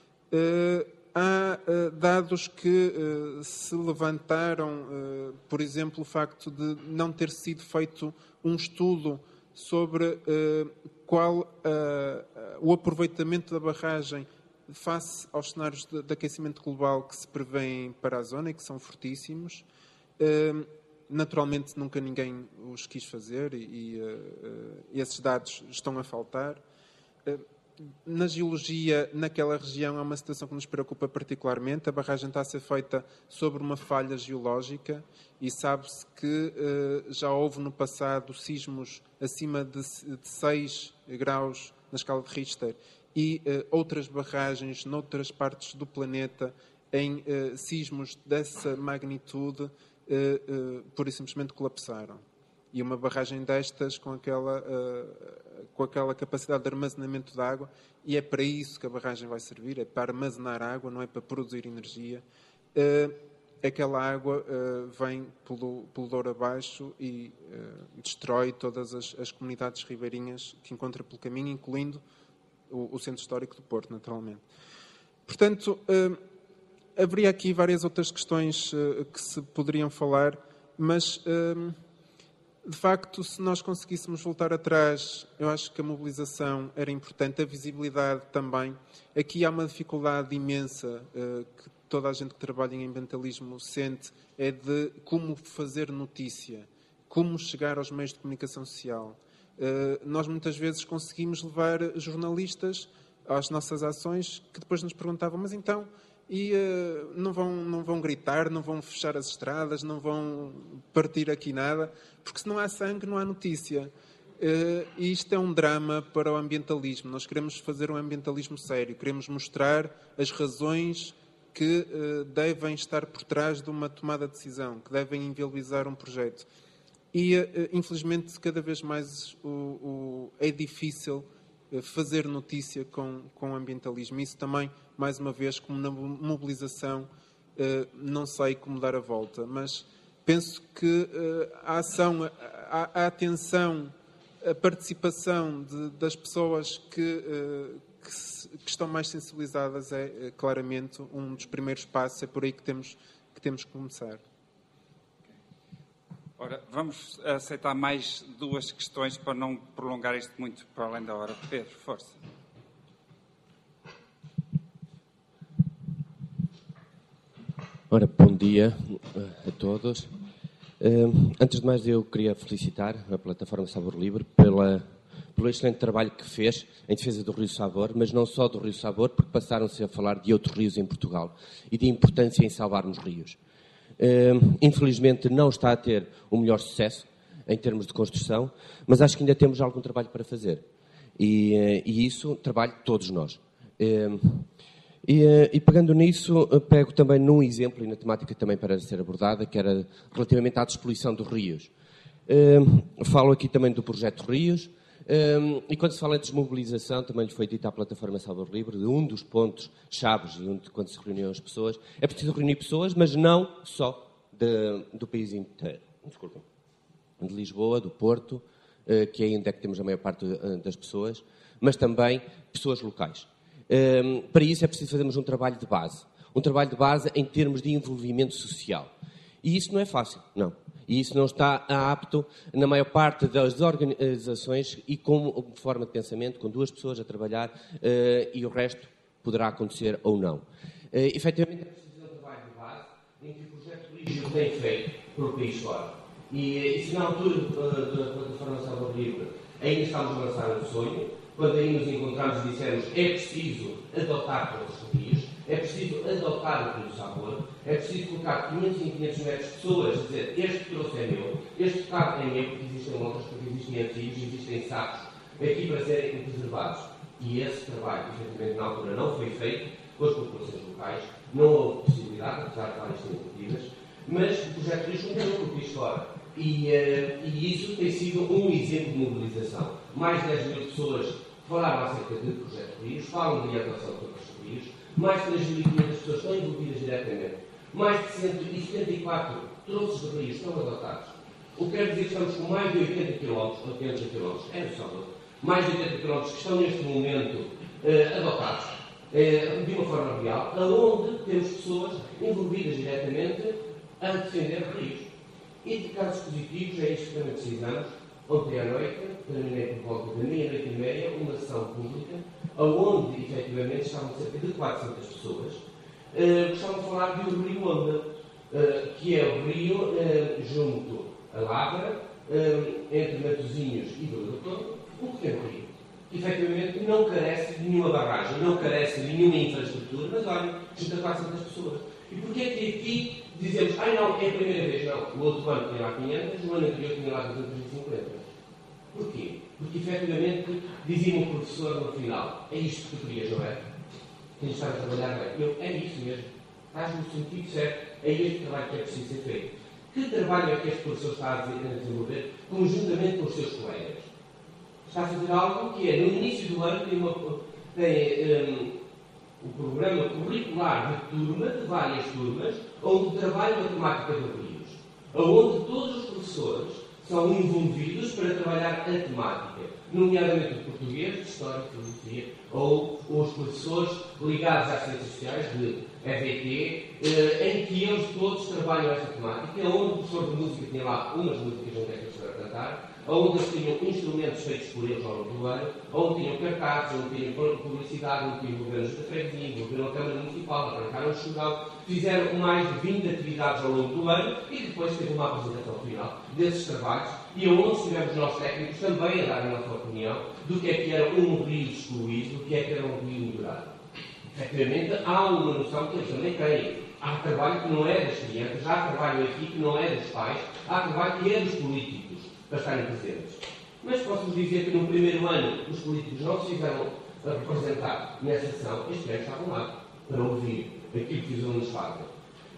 Há dados que se levantaram, por exemplo, o facto de não ter sido feito um estudo sobre qual o aproveitamento da barragem face aos cenários de aquecimento global que se prevêem para a zona e que são fortíssimos. Naturalmente, nunca ninguém os quis fazer e esses dados estão a faltar. Na geologia, naquela região, há uma situação que nos preocupa particularmente. A barragem está a ser feita sobre uma falha geológica e sabe-se que já houve no passado sismos acima de 6 graus na escala de Richter e outras barragens noutras partes do planeta em sismos dessa magnitude pura e simplesmente colapsaram. E uma barragem destas com aquela capacidade de armazenamento de água, e é para isso que a barragem vai servir, é para armazenar água, não é para produzir energia. Aquela água vem pelo Douro abaixo e destrói todas as comunidades ribeirinhas que encontra pelo caminho, incluindo o centro histórico do Porto, naturalmente. Portanto, haveria aqui várias outras questões que se poderiam falar, mas, de facto, se nós conseguíssemos voltar atrás, eu acho que a mobilização era importante, a visibilidade também. Aqui há uma dificuldade imensa que toda a gente que trabalha em ambientalismo sente, é de como fazer notícia, como chegar aos meios de comunicação social. Nós muitas vezes conseguimos levar jornalistas às nossas ações que depois nos perguntavam, mas então, não vão gritar, não vão fechar as estradas, não vão partir aqui nada, porque se não há sangue, não há notícia. E isto é um drama para o ambientalismo. Nós queremos fazer um ambientalismo sério, queremos mostrar as razões que devem estar por trás de uma tomada de decisão, que devem inviabilizar um projeto. E, infelizmente, cada vez mais é difícil fazer notícia com o ambientalismo. Isso também, mais uma vez, como na mobilização, não sei como dar a volta, mas penso que a ação, a atenção, a participação das pessoas que estão mais sensibilizadas é claramente um dos primeiros passos, é por aí que temos que começar. Ora, vamos aceitar mais 2 questões para não prolongar isto muito para além da hora. Pedro, força. Ora, bom dia a todos. Antes de mais, eu queria felicitar a plataforma Sabor Livre pelo excelente trabalho que fez em defesa do Rio Sabor, mas não só do Rio Sabor, porque passaram-se a falar de outros rios em Portugal e de importância em salvarmos rios. Infelizmente não está a ter o melhor sucesso em termos de construção, mas acho que ainda temos algum trabalho para fazer. E isso, trabalho de todos nós. E pegando nisso, pego também num exemplo e na temática também para ser abordada, que era relativamente à despoluição dos rios. Falo aqui também do projeto Rios, E quando se fala em desmobilização, também lhe foi dito à plataforma Sabor Livre, de um dos pontos chaves quando se reuniam as pessoas, é preciso reunir pessoas, mas não só do país inteiro. Desculpem. De Lisboa, do Porto, que é onde é que temos a maior parte das pessoas, mas também pessoas locais. Para isso é preciso fazermos um trabalho de base. Um trabalho de base em termos de envolvimento social. E isso não é fácil, não. E isso não está apto na maior parte das organizações e com forma de pensamento, com 2 pessoas a trabalhar, e o resto poderá acontecer ou não. Efetivamente é preciso fazer um trabalho de base em que o projeto Lígio tem feito pelo país fora. E se na altura da plataforma Sabor Livre ainda estávamos a lançar um sonho, quando aí nos encontramos e dissemos é preciso adotar todos os rios, é preciso adotar o Rio do Sabor, é preciso colocar 500 em 500 metros de pessoas, dizer este troço é meu, este bocado é meu, porque existem outros, porque existem antigos, existem sacos aqui para serem preservados. E esse trabalho, efetivamente, na altura não foi feito com as populações locais, não houve possibilidade, apesar de várias tentativas, mas o projeto Lígio continua por país fora. E isso tem sido um exemplo de mobilização. Mais de 10 mil pessoas falaram acerca do projeto Lígio, falam de adoção de todos os rios, mais de 3.500 pessoas estão envolvidas diretamente, mais de 174 troços de rios estão adotados. O que quer dizer que estamos com mais de 80 km, é no Salvador, mais de 80 km que estão neste momento adotados de uma forma real, onde temos pessoas envolvidas diretamente a defender rios. E de casos positivos, é isto que também precisamos. Ontem à noite, terminei por volta da meia-noite e meia, uma sessão pública, onde, efetivamente, estavam cerca de 400 pessoas, que estavam a falar de um rio Onda, que é o rio junto a Lavra, entre Matosinhos e Vila do Conde, um pequeno rio, que, efetivamente, não carece de nenhuma barragem, não carece de nenhuma infraestrutura, mas, olha, junto a 400 pessoas. E porquê é que aqui dizemos, não, é a primeira vez, não. O outro ano tinha lá 500, o ano anterior tinha lá 250. Porquê? Porque, efetivamente, dizia o professor no final, é isto que tu querias, não é? Tens de estar a trabalhar bem. É isso mesmo. Estás no sentido certo. É este trabalho que é preciso ser feito. Que trabalho é que este professor está a desenvolver conjuntamente com os seus colegas? Está a fazer algo que é, no início do ano, tem o programa curricular de turma, de várias turmas, onde trabalham a temática dos rios, onde todos os professores são envolvidos para trabalhar a temática, nomeadamente o português, de história, de filosofia, ou os professores ligados às ciências sociais, de EVT, em que eles todos trabalham esta temática, onde o professor de música tinha lá umas músicas onde é que eles para cantar, onde eles tinham instrumentos feitos por eles ao longo do ano, onde tinham cartazes, onde tinham publicidade, onde tinham governos da freguesia, envolveram a Câmara Municipal, arrancaram o Xurgal, fizeram mais de 20 atividades ao longo do ano e depois teve uma apresentação final desses trabalhos e onde estivemos nós técnicos também a dar a nossa opinião do que é que era um rio excluído, do que é que era um rio melhorado. Efetivamente, há uma noção que eles também têm. Há trabalho que não é das crianças, há trabalho aqui que não é dos pais, há trabalho que é dos políticos para estarem presentes. Mas posso-vos dizer que no primeiro ano os políticos não se fizeram representar nessa sessão, este ano estavam lá para ouvir aquilo que os alunos fazem.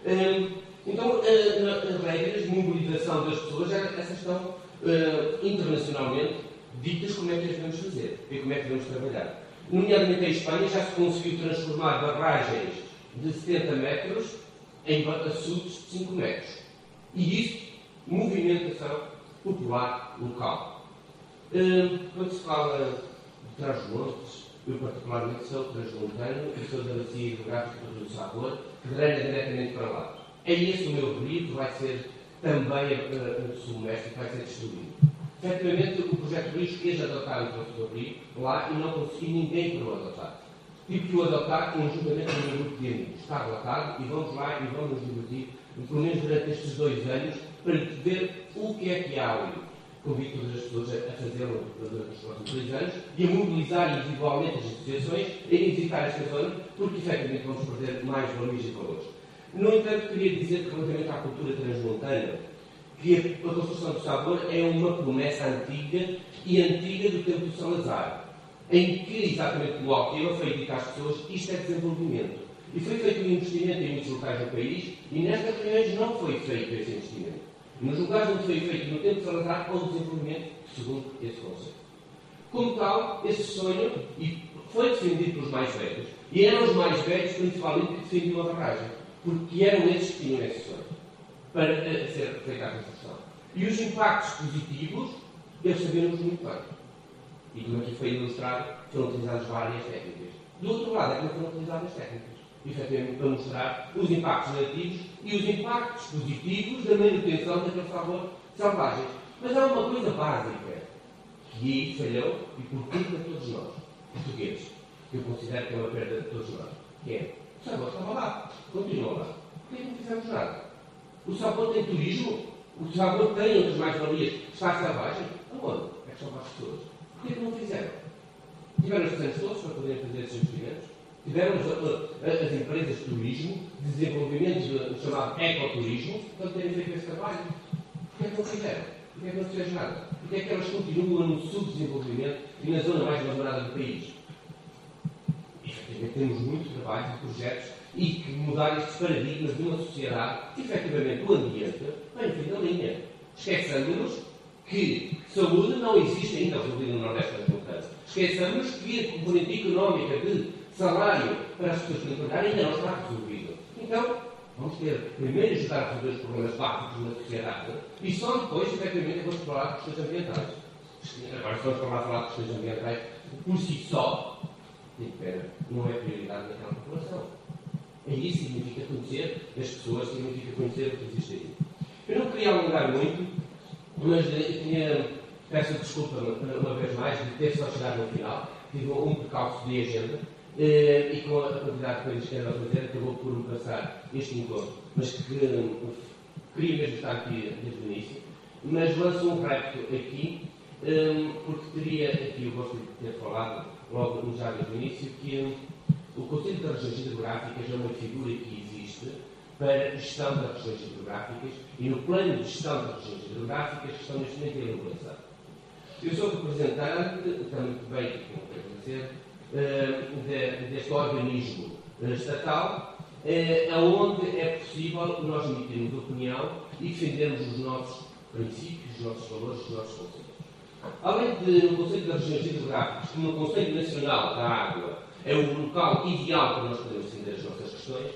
Então, as regras de mobilização das pessoas, essas estão internacionalmente ditas como é que as devemos fazer e como é que devemos trabalhar. Nomeadamente em Espanha já se conseguiu transformar barragens de 70 metros em açudes de 5 metros. E isso, movimentação popular local. Quando se fala de Trás-os-Montes, eu particularmente sou transmontano e sou da bacia hidrográfica do Rio do Sabor, que drena diretamente para lá. É esse o meu rio que vai ser também submerso, que vai ser destruído. Efetivamente, o projeto Lígio quis adotar o troço do rio lá e não conseguiu ninguém para o adotar. Tive que o adotar conjuntamente com o meu grupo de amigos. Está relatado e vamos lá e vamos nos divertir, pelo menos durante estes 2 anos, para ver o que é que há ali. Convido todas as pessoas a fazê-lo durante os próximos 2 anos e a mobilizar individualmente as associações, a ir visitar esta zona, porque efetivamente vamos perder mais valores e valores. No entanto, queria dizer que relativamente à cultura transmontana, que a construção do sabor é uma promessa antiga do tempo do Salazar, em que, exatamente como o Alqueva, foi dito às pessoas isto é desenvolvimento. E foi feito um investimento em muitos locais do país e nestas regiões não foi feito esse investimento. Nos lugares onde foi feito no tempo de Salazar, houve desenvolvimento segundo esse conceito. Como tal, esse sonho foi defendido pelos mais velhos. E eram os mais velhos, principalmente, que defendiam a barragem. Porque eram esses que tinham esse sonho para ser feita a construção. E os impactos positivos, eles sabemos muito bem. E como aqui foi ilustrado, foram utilizadas várias técnicas. Do outro lado, é que não foram utilizadas técnicas. Efetivamente, para mostrar os impactos negativos e os impactos positivos da manutenção daqueles sabores selvagens. Mas há uma coisa básica que aí falhou e por culpa de todos nós, portugueses, que eu considero que é uma perda de todos nós, que é o sabor estava lá, continua lá. Por que não fizemos nada? O sabor tem turismo, o sabor tem outras mais-valias, está selvagem. Aonde? É que são para as pessoas. Por que não fizeram? Tiveram os terrenos todos para poderem fazer esses investimentos. Tiveram as empresas de turismo, de desenvolvimento chamado ecoturismo, para terem feito esse trabalho. Por que não fizeram? Por que não se fez nada? Por que elas continuam no subdesenvolvimento e na zona mais abandonada do país? Efetivamente, temos muito trabalho de projetos e que mudar estes paradigmas de uma sociedade que, efetivamente, o ambiente vai no fim da linha. Esqueçamos que saúde não existe ainda resolvida no Nordeste das Montanhas. Esqueçamos que a componente económica de salário para as pessoas que trabalhar ainda não está resolvida. Então, vamos ter primeiro ajudar a resolver os problemas básicos da sociedade e só depois, efetivamente, vamos falar de questões ambientais. Agora, se vamos falar de questões ambientais, por si só, não é prioridade naquela população. E isso significa conhecer as pessoas, significa conhecer o que existe aí. Eu não queria alongar muito, mas peço desculpa uma vez mais de ter só chegado no final. Tive um percalço de agenda e com a quantidade de coisas que era a fazer, acabou por me passar este encontro. Mas que queria mesmo estar aqui desde o início. Mas lanço um repto aqui, porque teria aqui, eu gosto de ter falado logo já desde o início, que o Conselho das Regiões Hidrográficas é uma figura que existe para a gestão das regiões hidrográficas e no plano de gestão das regiões hidrográficas que estão neste momento em elaboração. Eu sou representante, está muito bem, como quero dizer, deste organismo estatal, onde é possível nós emitirmos opinião e defendermos os nossos princípios, os nossos valores, os nossos conceitos. Além de no Conselho das Regiões Hidrográficas, como no Conselho Nacional da Água é o local ideal para nós podermos defender as nossas questões,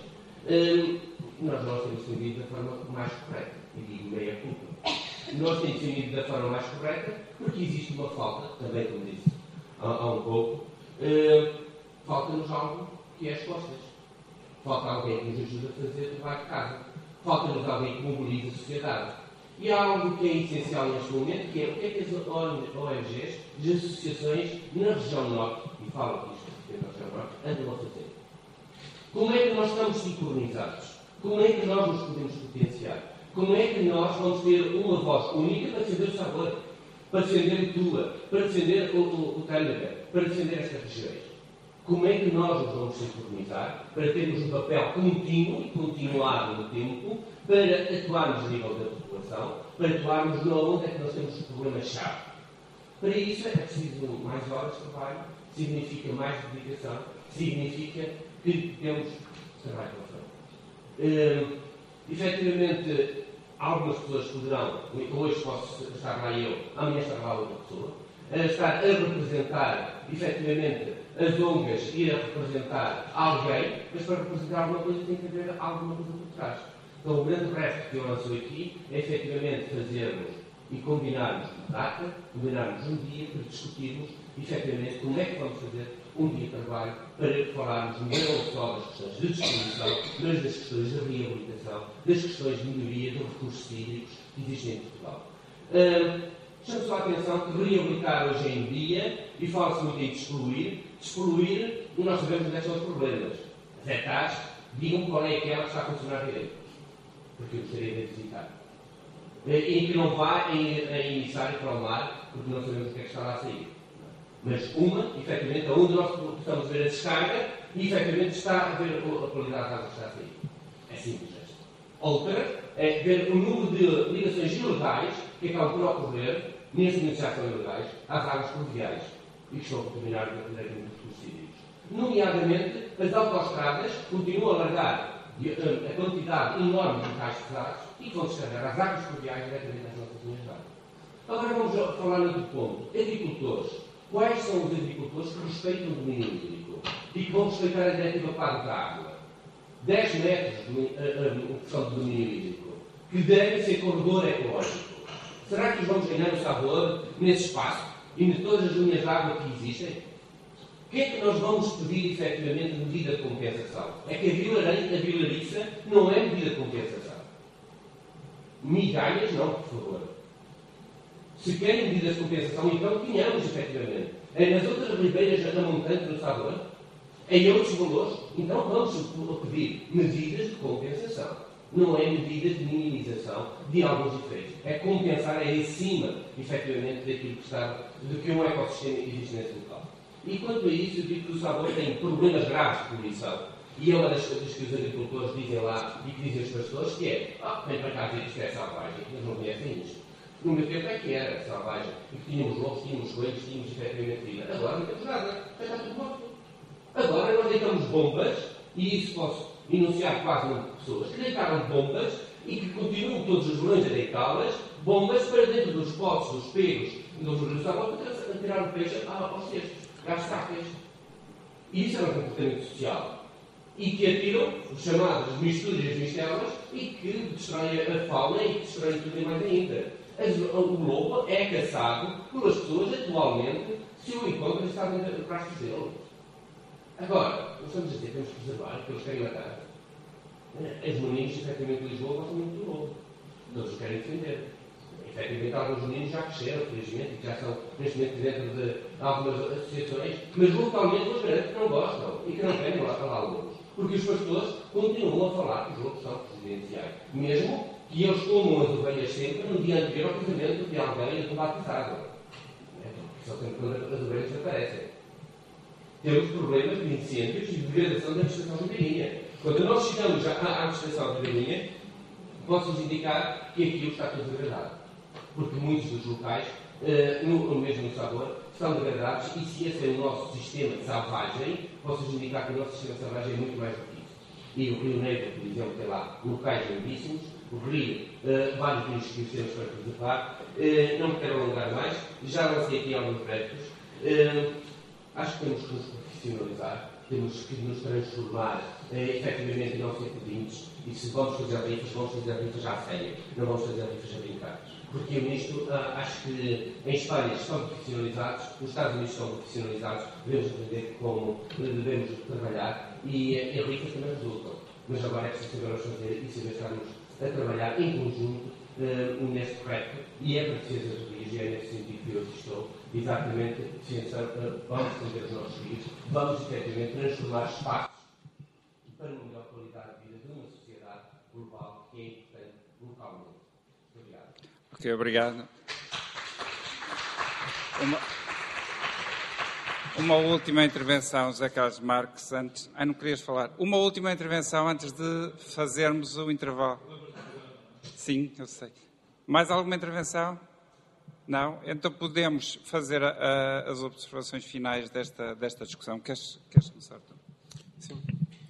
nós não temos defendido da forma mais correta. E digo meia culpa. Nós temos defendido da forma mais correta porque existe uma falta, também como disse há um pouco, falta-nos algo que é as costas. Falta alguém que nos ajude a fazer o trabalho de casa. Falta-nos alguém que mobilize a sociedade. E há algo que é essencial neste momento, que é o que as ONGs, as associações na região norte, e falo disto na região norte, andam a fazer. Como é que nós estamos sincronizados? Como é que nós nos podemos potenciar? Como é que nós vamos ter uma voz única para defender o sabor, para defender o Tula, para defender o Tânaga, para defender estas regiões? Como é que nós nos vamos sincronizar para termos um papel contínuo e continuado no tempo para atuarmos a nível da população, para atuarmos onde é que nós temos problemas-chave? Para isso é preciso mais horas de trabalho, significa mais dedicação, significa que temos trabalho pela frente. Efetivamente, algumas pessoas poderão, hoje posso estar lá eu, amanhã estar lá outra pessoa, estar a representar, efetivamente, as ONGs, ir a representar alguém, mas para representar alguma coisa tem que haver alguma coisa por trás. Então, o grande resto que eu lanço aqui é, efetivamente, fazermos e combinarmos uma data, combinarmos um dia para discutirmos, efetivamente, como é que vamos fazer um dia de trabalho para falarmos não só das questões de distribuição, mas das questões de reabilitação, das questões de melhoria dos recursos hídricos que existem em Portugal. Chamo só a atenção que reabilitar hoje em dia, e fala-se muito em despoluir, e nós sabemos onde são os problemas. As hectares, digam qual é aquela que está a funcionar direito, porque eu gostaria de visitar. E que não vá em emissário para o mar, porque não sabemos o que é que está lá a sair. Mas uma, efetivamente, onde nós estamos a ver a descarga e, efetivamente, está a ver a qualidade da água que está a sair. É simples esta. Outra é ver o número de ligações ilegais que acabam por ocorrer, neste momento já são ilegais, às águas pluviais e que estão a contaminar diretamente os recursos hídricos. Nomeadamente, as autoestradas continuam a largar a quantidade enorme de metais pesados e que vão descarregar as águas pluviais diretamente nas nossas linhas de água. Agora vamos falar no outro ponto. Agricultores. Quais são os agricultores que respeitam o domínio hídrico e que vão respeitar a diretiva Quadro da Água? 10 metros de domínio hídrico, que deve ser corredor ecológico. Será que os vamos ganhar o sabor nesse espaço e de todas as linhas de água que existem? O que é que nós vamos pedir, efetivamente, de medida de compensação? É que a vilariça não é medida de compensação. Migalhas, não, por favor. Se querem medidas de compensação, então tenhamos, efetivamente. Nas outras ribeiras da montanha do sabor, em outros valores, então vamos pedir medidas de compensação. Não é medidas de minimização de alguns efeitos. É compensar, é em cima, efetivamente, daquilo que está, do que um ecossistema existe nesse local. E quanto a isso, eu digo que o sabor tem problemas graves de poluição. E é uma das coisas que os agricultores dizem lá e que dizem os pastores, que é, vem para cá dizer que isto é selvagem, mas não conhecem isto. No meu tempo é que era selvagem. E que tínhamos lobos, tínhamos coelhos, tínhamos efetivamente vida. Agora não temos nada. Já está tudo morto. Agora nós deitamos bombas, e isso posso enunciar quase 1 pessoas, que deitaram bombas e que continuam todos os verões a deitá-las, bombas para dentro dos potes, dos pegos, dos rios sabor, para tirar o peixe aos cestos, às sacas. E isso é um comportamento social. E que atiram os chamados misturas e as mistelas e que destroem a fauna e que destroem tudo e mais ainda. O lobo é caçado pelas pessoas atualmente se o encontram e está dentro de braços dele. Agora, nós estamos a dizer que temos que preservar, que eles querem matar. Os meninos, efetivamente, de Lisboa gostam muito do lobo. Todos os querem defender. Efetivamente, alguns meninos já cresceram, felizmente, e que já são, neste momento, dentro de algumas associações, mas localmente os garanto que não gostam e que não querem lá falar lobos. Porque os pastores continuam a falar que os lobos são presidenciais. Mesmo que eles comam as ovelhas sempre no dia anterior ao casamento de alguém do batizado. Só sempre quando as ovelhas desaparecem. Temos problemas de incêndios e de degradação da vegetação ribeirinha. Quando nós chegamos à vegetação ribeirinha, posso-vos indicar que aquilo está tudo degradado. Porque muitos dos locais, mesmo no sabor, estão degradados e se esse é o nosso sistema de salvagem, posso-vos indicar que o nosso sistema de salvagem é muito mais do que isso. E o Rio Negro, por exemplo, tem lá locais lindíssimos, o Rio, vários rios que temos para preservar. Não me quero alongar mais, já lancei aqui alguns projetos. Acho que temos que nos profissionalizar, temos que nos transformar efetivamente em nossos impedimentos e se vamos fazer rifas já a sério, não vamos fazer rifas a brincar. Porque eu nisto acho que em Espanha estão profissionalizados, nos Estados Unidos estão profissionalizados, devemos aprender como devemos trabalhar e rifas também resultam. Mas agora é preciso saber fazer e saber estarmos a trabalhar em conjunto neste projeto e é para a defesa dos rios e é nesse sentido que eu aqui estou. Exatamente, vamos defender os nossos rios, vamos efetivamente transformar espaços para uma melhor qualidade de vida de uma sociedade global que é importante localmente. Obrigado. Ok, obrigado. Uma última intervenção, José Carlos Marques, antes... não querias falar? Uma última intervenção antes de fazermos o intervalo. Sim, eu sei. Mais alguma intervenção? Não? Então podemos fazer as observações finais desta discussão. Queres começar? Sim.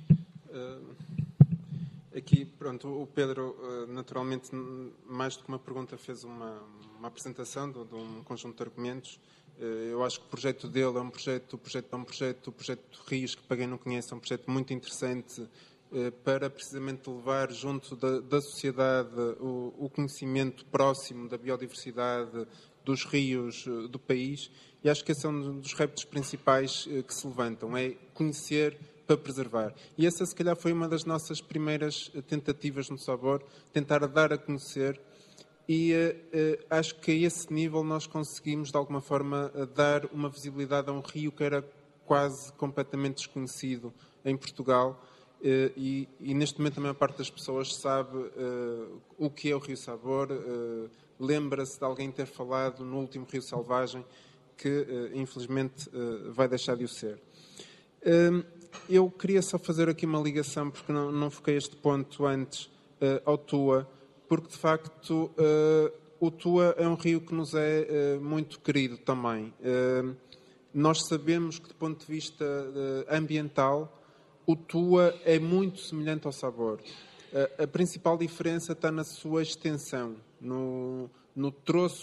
Aqui, pronto, o Pedro, naturalmente, mais do que uma pergunta, fez uma apresentação de um conjunto de argumentos. Eu acho que o projeto dele é um projeto de Rios, que para quem não conhece, é um projeto muito interessante para precisamente levar junto da sociedade o conhecimento próximo da biodiversidade dos rios do país. E acho que esse é um dos reptos principais que se levantam, é conhecer para preservar. E essa, se calhar, foi uma das nossas primeiras tentativas no Sabor, tentar dar a conhecer. E acho que a esse nível nós conseguimos, de alguma forma, dar uma visibilidade a um rio que era quase completamente desconhecido em Portugal. E neste momento a maior parte das pessoas sabe o que é o Rio Sabor, lembra-se de alguém ter falado no último Rio Selvagem, que infelizmente vai deixar de o ser. Eu queria só fazer aqui uma ligação, porque não foquei este ponto antes, ao Tua, porque de facto o Tua é um rio que nos é muito querido também. Nós sabemos que, do ponto de vista ambiental, o Tua é muito semelhante ao Sabor. A principal diferença está na sua extensão, no troço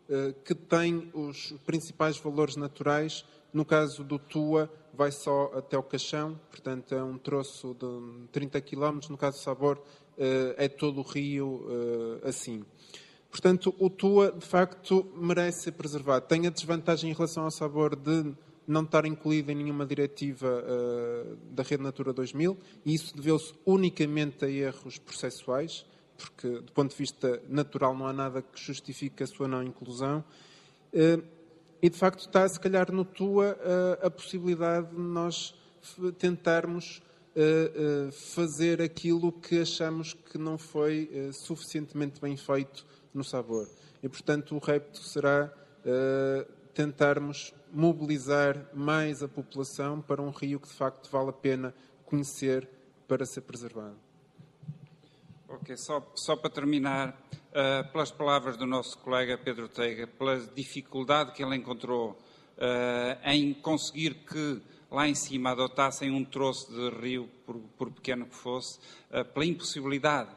que tem os principais valores naturais. No caso do Tua, vai só até o Caixão, portanto é um troço de 30 km. No caso do Sabor, é todo o rio assim. Portanto, o Tua, de facto, merece ser preservado. Tem a desvantagem em relação ao Sabor de não estar incluído em nenhuma diretiva da Rede Natura 2000, e isso deveu-se unicamente a erros processuais, porque, do ponto de vista natural, não há nada que justifique a sua não inclusão. E, de facto, está, se calhar, no Tua a possibilidade de nós tentarmos fazer aquilo que achamos que não foi suficientemente bem feito no Sabor. E, portanto, o repto será tentarmos mobilizar mais a população para um rio que, de facto, vale a pena conhecer para ser preservado. Ok, só para terminar, pelas palavras do nosso colega Pedro Teiga, pela dificuldade que ele encontrou em conseguir que lá em cima adotassem um troço de rio, por pequeno que fosse, pela impossibilidade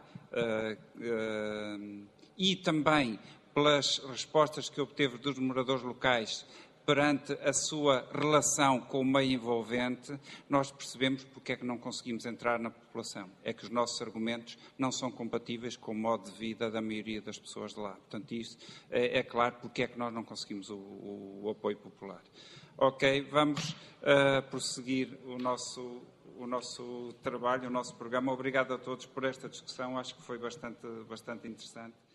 e também pelas respostas que obteve dos moradores locais perante a sua relação com o meio envolvente, nós percebemos porque é que não conseguimos entrar na população. É que os nossos argumentos não são compatíveis com o modo de vida da maioria das pessoas de lá. Portanto, isso é claro porque é que nós não conseguimos o apoio popular. Ok, vamos prosseguir o nosso trabalho, o nosso programa. Obrigado a todos por esta discussão, acho que foi bastante interessante.